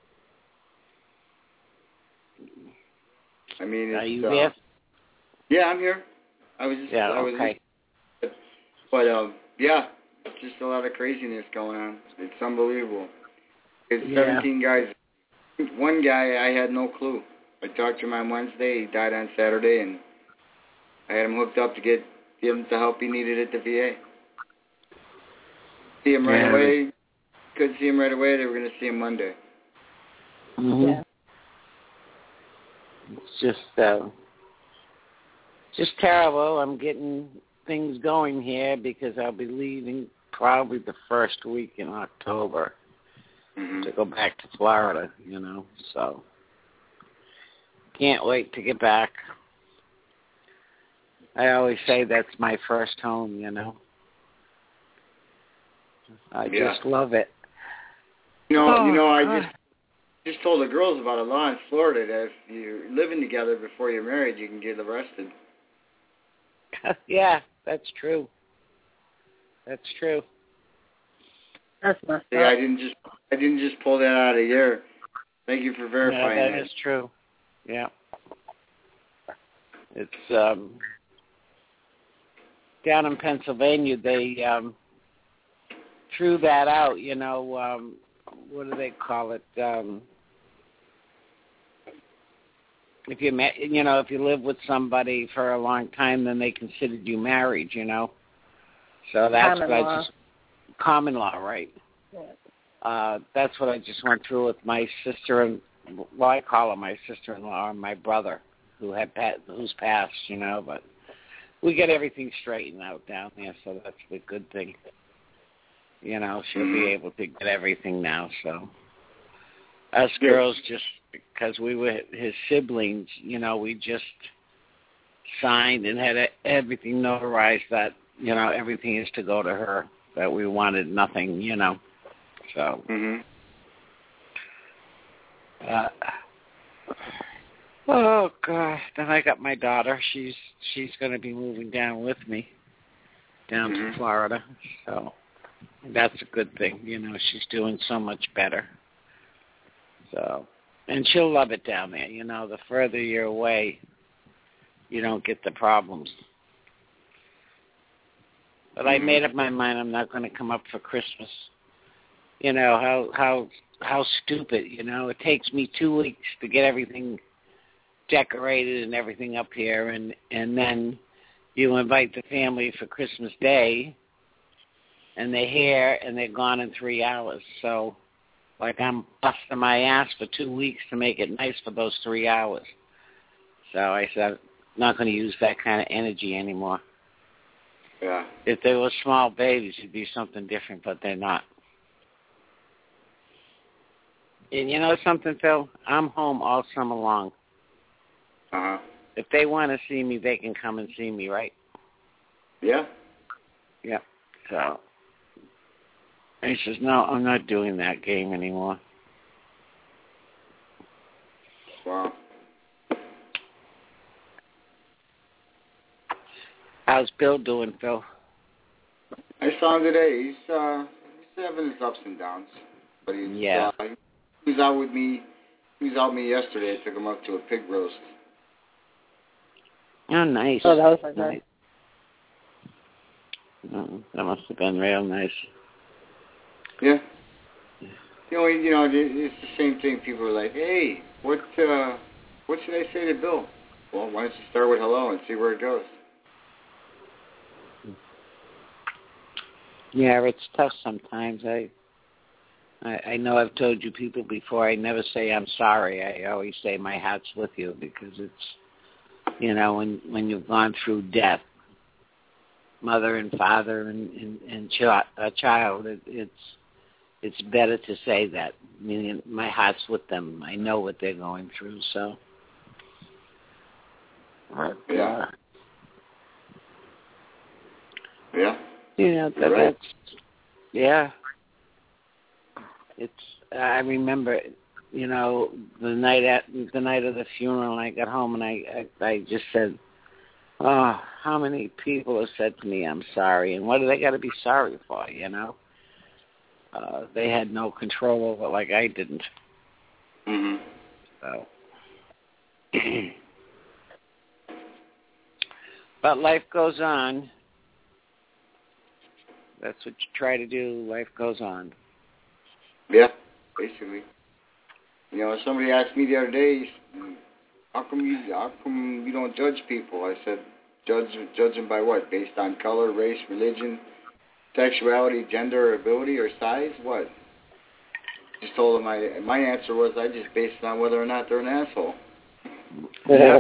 I mean, Are it's, you uh, there? Yeah, I'm here. I was just, Yeah, I was okay. Just, but um, yeah, it's just a lot of craziness going on. It's unbelievable. It's Yeah. seventeen guys. One guy, I had no clue. I talked to him on Wednesday. He died on Saturday, and I had him hooked up to get give him the help he needed at the V A. See him right Yeah. away. Couldn't see him right away. They were going to see him Monday. Mm-hmm. Yeah. It's just, uh, just terrible. I'm getting things going here because I'll be leaving probably the first week in October Mm-hmm. to go back to Florida, you know, so can't wait to get back. I always say that's my first home, you know. I Yeah. just love it. You know, Oh, you know, I God. just just told the girls about a law in Florida that if you're living together before you're married, you can get arrested. Yeah, that's true. That's true. That's messed See, I up. didn't just I didn't just pull that out of the air. Thank you for Yeah, verifying that that. is true. Yeah. It's um down in Pennsylvania they um threw that out, you know, um what do they call it? Um if you ma- you know, if you live with somebody for a long time, then they considered you married, you know. So that's Common what law. I just common law, right? Yeah. Uh, that's what I just went through with my sister and well, I call her my sister-in-law and my brother, who had pa- who's passed, you know. But we get everything straightened out down there, so that's the good thing. You know, she'll Mm-hmm. be able to get everything now. So us Good. girls, just because we were his siblings, you know, we just signed and had everything notarized that you know everything is to go to her. that we wanted nothing, you know. So, Mhm. uh, oh God! Then I got my daughter. She's she's going to be moving down with me, down Mhm. to Florida. So that's a good thing, you know. She's doing so much better. So, and she'll love it down there. You know, the further you're away, you don't get the problems. But I made up my mind I'm not going to come up for Christmas. You know, how how how stupid, you know. It takes me two weeks to get everything decorated and everything up here, and, and then you invite the family for Christmas Day, and they're here, and they're gone in three hours. So, like, I'm busting my ass for two weeks to make it nice for those three hours. So I said, I'm not going to use that kind of energy anymore. Yeah. If they were small babies, it'd be something different, but they're not. And you know something, Phil? I'm home all summer long. Uh-huh. If they want to see me, they can come and see me, right? Yeah. Yeah. So he says, no, I'm not doing that game anymore. Wow. How's Bill doing, Phil? I saw him today. He's uh, he's having his ups and downs, but he's Yeah. uh, he was out with me. He was out with me yesterday. I took him up to a pig roast. Oh, nice. Oh, that was like nice. Oh, that must have been real nice. Yeah. You know, you know, it- it's the same thing. People are like, "Hey, what, uh, what should I say to Bill?" Well, why don't you start with hello and see where it goes? Yeah, it's tough sometimes. I, I, I know I've told you people before. I never say I'm sorry. I always say my heart's with you because it's, you know, when when you've gone through death, mother and father and and, and ch- a child, it, it's it's better to say that. Meaning, my heart's with them. I know what they're going through. So, but, Yeah. uh, Yeah. yeah, that, Right. that's yeah. It's. I remember, you know, the night at the night of the funeral, and I got home and I, I, I just said, "Oh, how many people have said to me I'm sorry, and what do they got to be sorry for?" You know, uh, they had no control over it like I didn't. Mhm. So, but life goes on. That's what you try to do. Life goes on. Yeah. Basically. You know, somebody asked me the other day, "How come you, how come you don't judge people?" I said, "Judge, judge them by what? Based on color, race, religion, sexuality, gender, ability, or size? What?" Just told them my my answer was I just based it on whether or not they're an asshole. Yeah.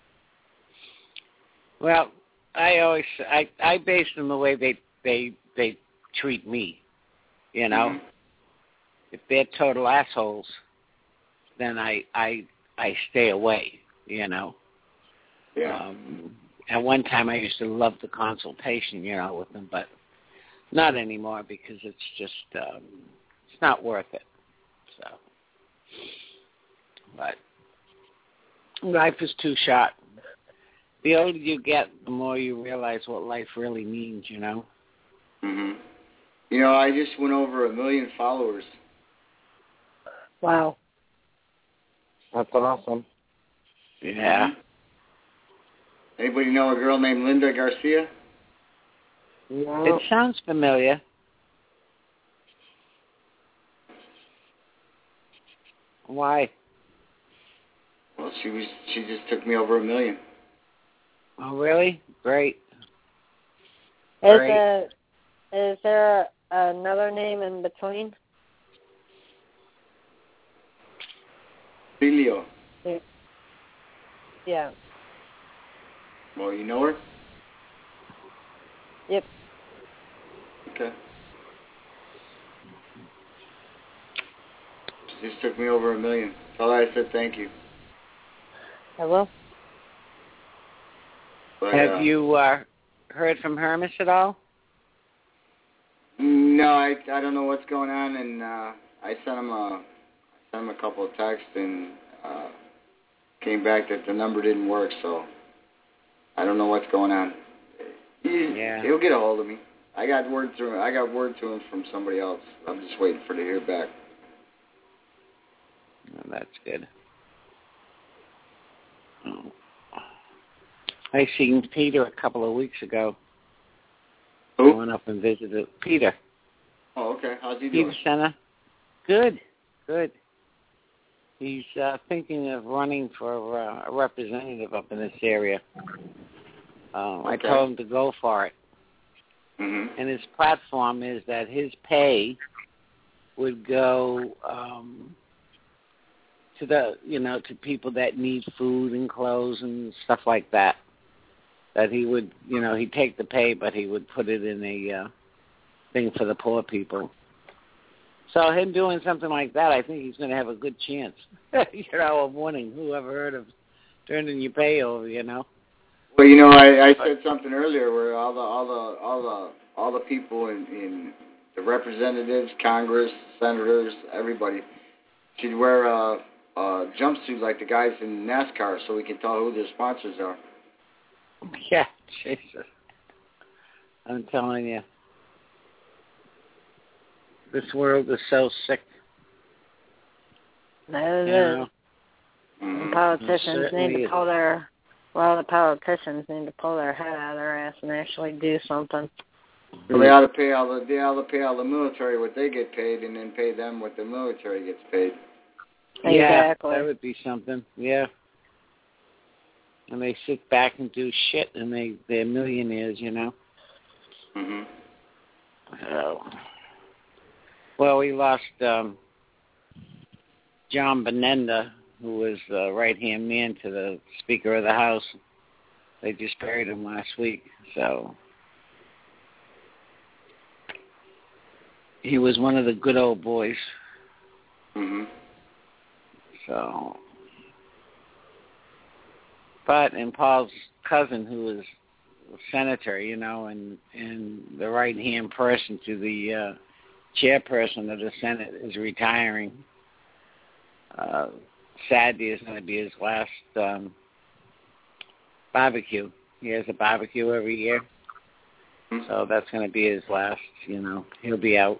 Well, I always I I base them the way they they they treat me. You know, Mhm. if they're total assholes, then I I I stay away. You know. Yeah. Um, at one time, I used to love the consultation, you know, with them, but not anymore because it's just um, it's not worth it. So, but life is too short. The older you get, the more you realize what life really means, you know. Mhm. You know, I just went over a million followers. Wow. That's awesome. Yeah. Mhm. Anybody know a girl named Linda Garcia? No. It sounds familiar. Why? Well, she was. She just took me over a million. Oh, really? Great. Is Great. it? Is there another name in between? Filio. Yeah. Well, you know her? Yep. Okay. She just took me over a million. Tell her I said thank you. I will. But, Have uh, you uh, heard from Hermes at all? No, no, I I don't know what's going on, and uh, I sent him a I sent him a couple of texts, and uh, came back that the number didn't work. So I don't know what's going on. He, yeah. He'll get a hold of me. I got word to I got word to him from somebody else. I'm just waiting for to hear back. Well, that's good. I seen Peter a couple of weeks ago. Who? I went up and visited Peter. Oh, okay. How's he doing? Peter Center. Good, good. He's uh, thinking of running for uh, a representative up in this area. Um, okay. I told him to go for it. Mm-hmm. And his platform is that his pay would go um, to the, you know, to people that need food and clothes and stuff like that. That he would, you know, he'd take the pay, but he would put it in a uh, thing for the poor people. So him doing something like that, I think he's going to have a good chance, you know, of winning. Who ever heard of turning your pay over, you know? Well, you know, I, I said something earlier where all the all the all the all the people in, in the representatives, Congress, senators, everybody should wear a, a jumpsuit like the guys in NASCAR, so we can tell who their sponsors are. Yeah, Jesus. I'm telling you. This world is so sick. That you is. know? Mm-hmm. Politicians need to is. pull their, well, the politicians need to pull their head out of their ass and actually do something. Well, they ought to pay all the they ought to pay all the military what they get paid, and then pay them what the military gets paid. Exactly. Yeah, that would be something. Yeah. And they sit back and do shit, and they they're millionaires, you know. Mhm. So, well, we lost um, John Benenda, who was the right-hand man to the Speaker of the House. They just buried him last week, so he was one of the good old boys. Mhm. So, but and Paul's cousin, who was a senator, you know, and and the right-hand person to the uh, chairperson of the Senate is retiring. Uh, Saturday is going to be his last um, barbecue. He has a barbecue every year. So that's going to be his last, you know, he'll be out.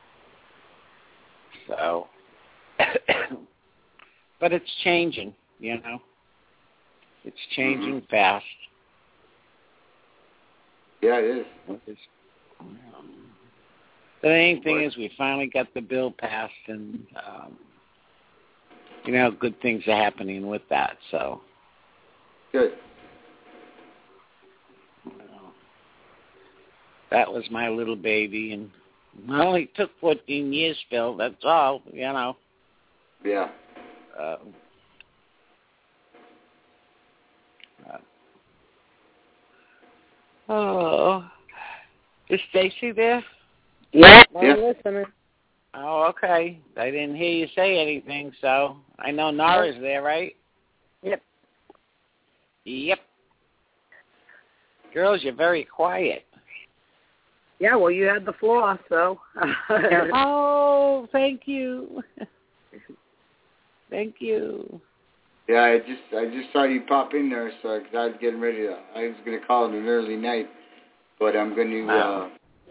So, but it's changing, you know. It's changing mm-hmm. fast. Yeah, it is. It's, um, the main thing is we finally got the bill passed, and, um, you know, good things are happening with that, so. Good. That was my little baby, and it only took fourteen years, Phil. That's all, you know. Yeah. Uh, uh, oh, is Stacy there? Yeah, I'm yeah. listening. Oh, okay. I didn't hear you say anything, so I know Nora's there, right? Yep. Yep. Girls, you're very quiet. Yeah, well, you had the floor, so. Oh, thank you. Thank you. Yeah, I just I just saw you pop in there, so cause I was getting ready to. I was going to call it an early night, but I'm going to. Wow.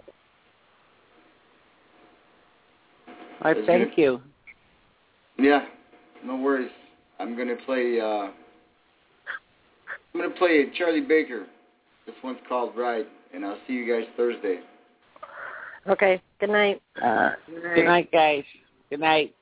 Uh, I thank gonna, you. Yeah, no worries. I'm going to play. Uh, I'm going to play Charlie Baker. This one's called Ride, and I'll see you guys Thursday. Okay. Good night. Uh, good night. Good night, guys. Good night.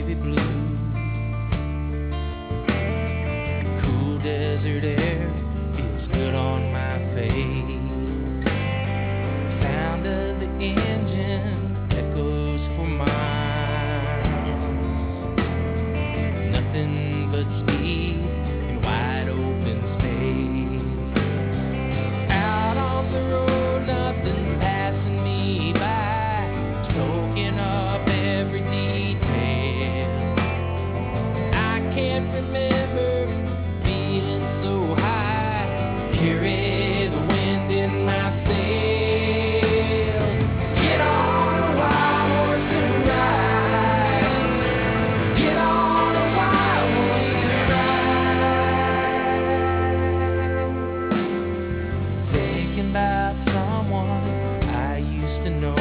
Desert air can't remember feeling so high. Carry the wind in my sails. Get on a wild horse and ride. Get on a wild horse and ride. Thinking about someone I used to know.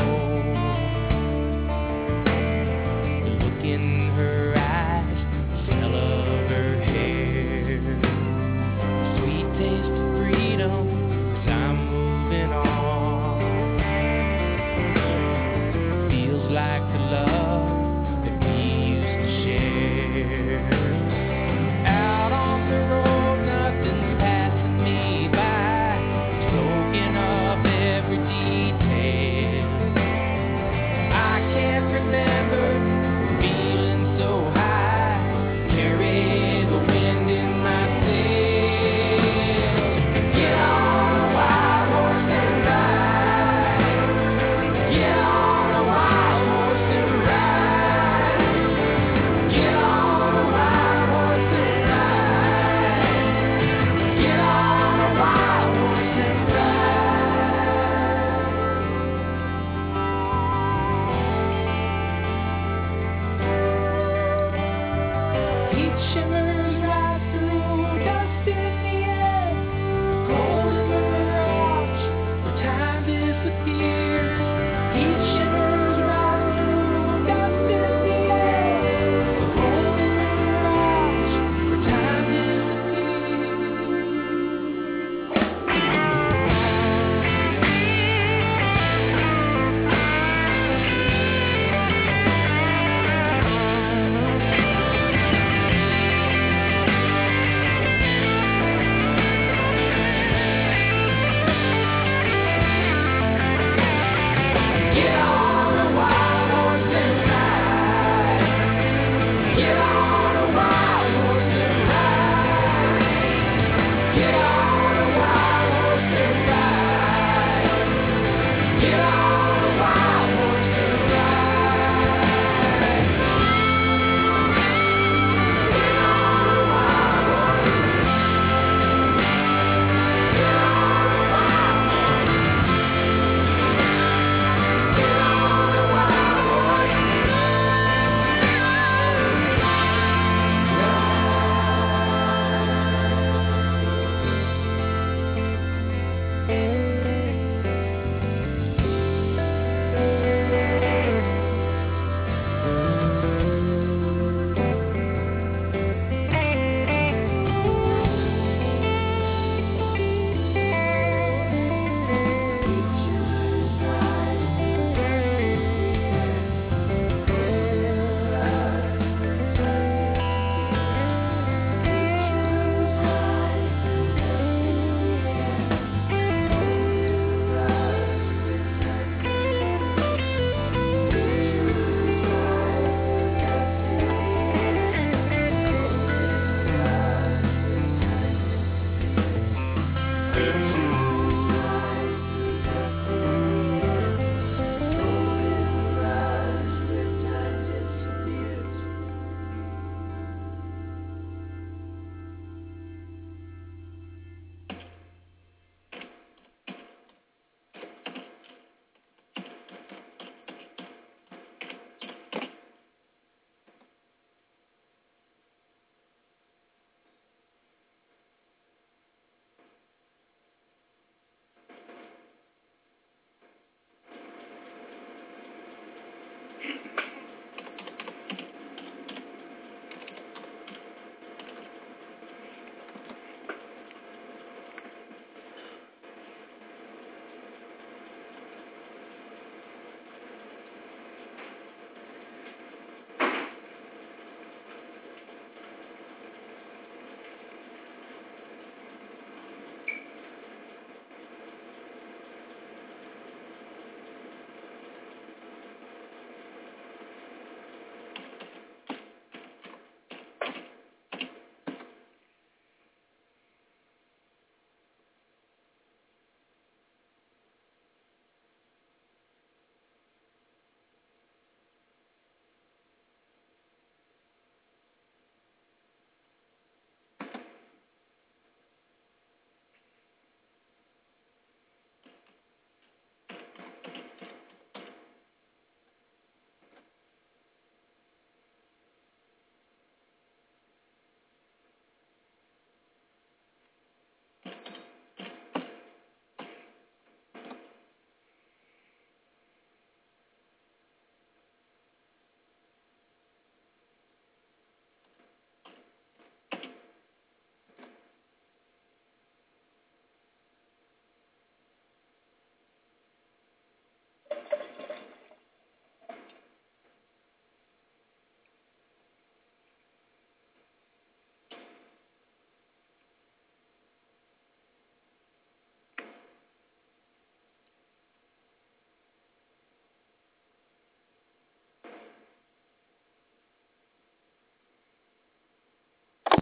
The look in her eyes, the smell of her hair, sweet taste of freedom as I'm moving on. Feels like the love that we used to share. Out on the road, nothing's passing me by, soaking up every detail. I can't remember feeling so high. Carry the wind in my sails. Get on a wild horse and ride. Get on a wild horse and ride. Get on a wild horse and ride. Get on a wild horse and ride. Each and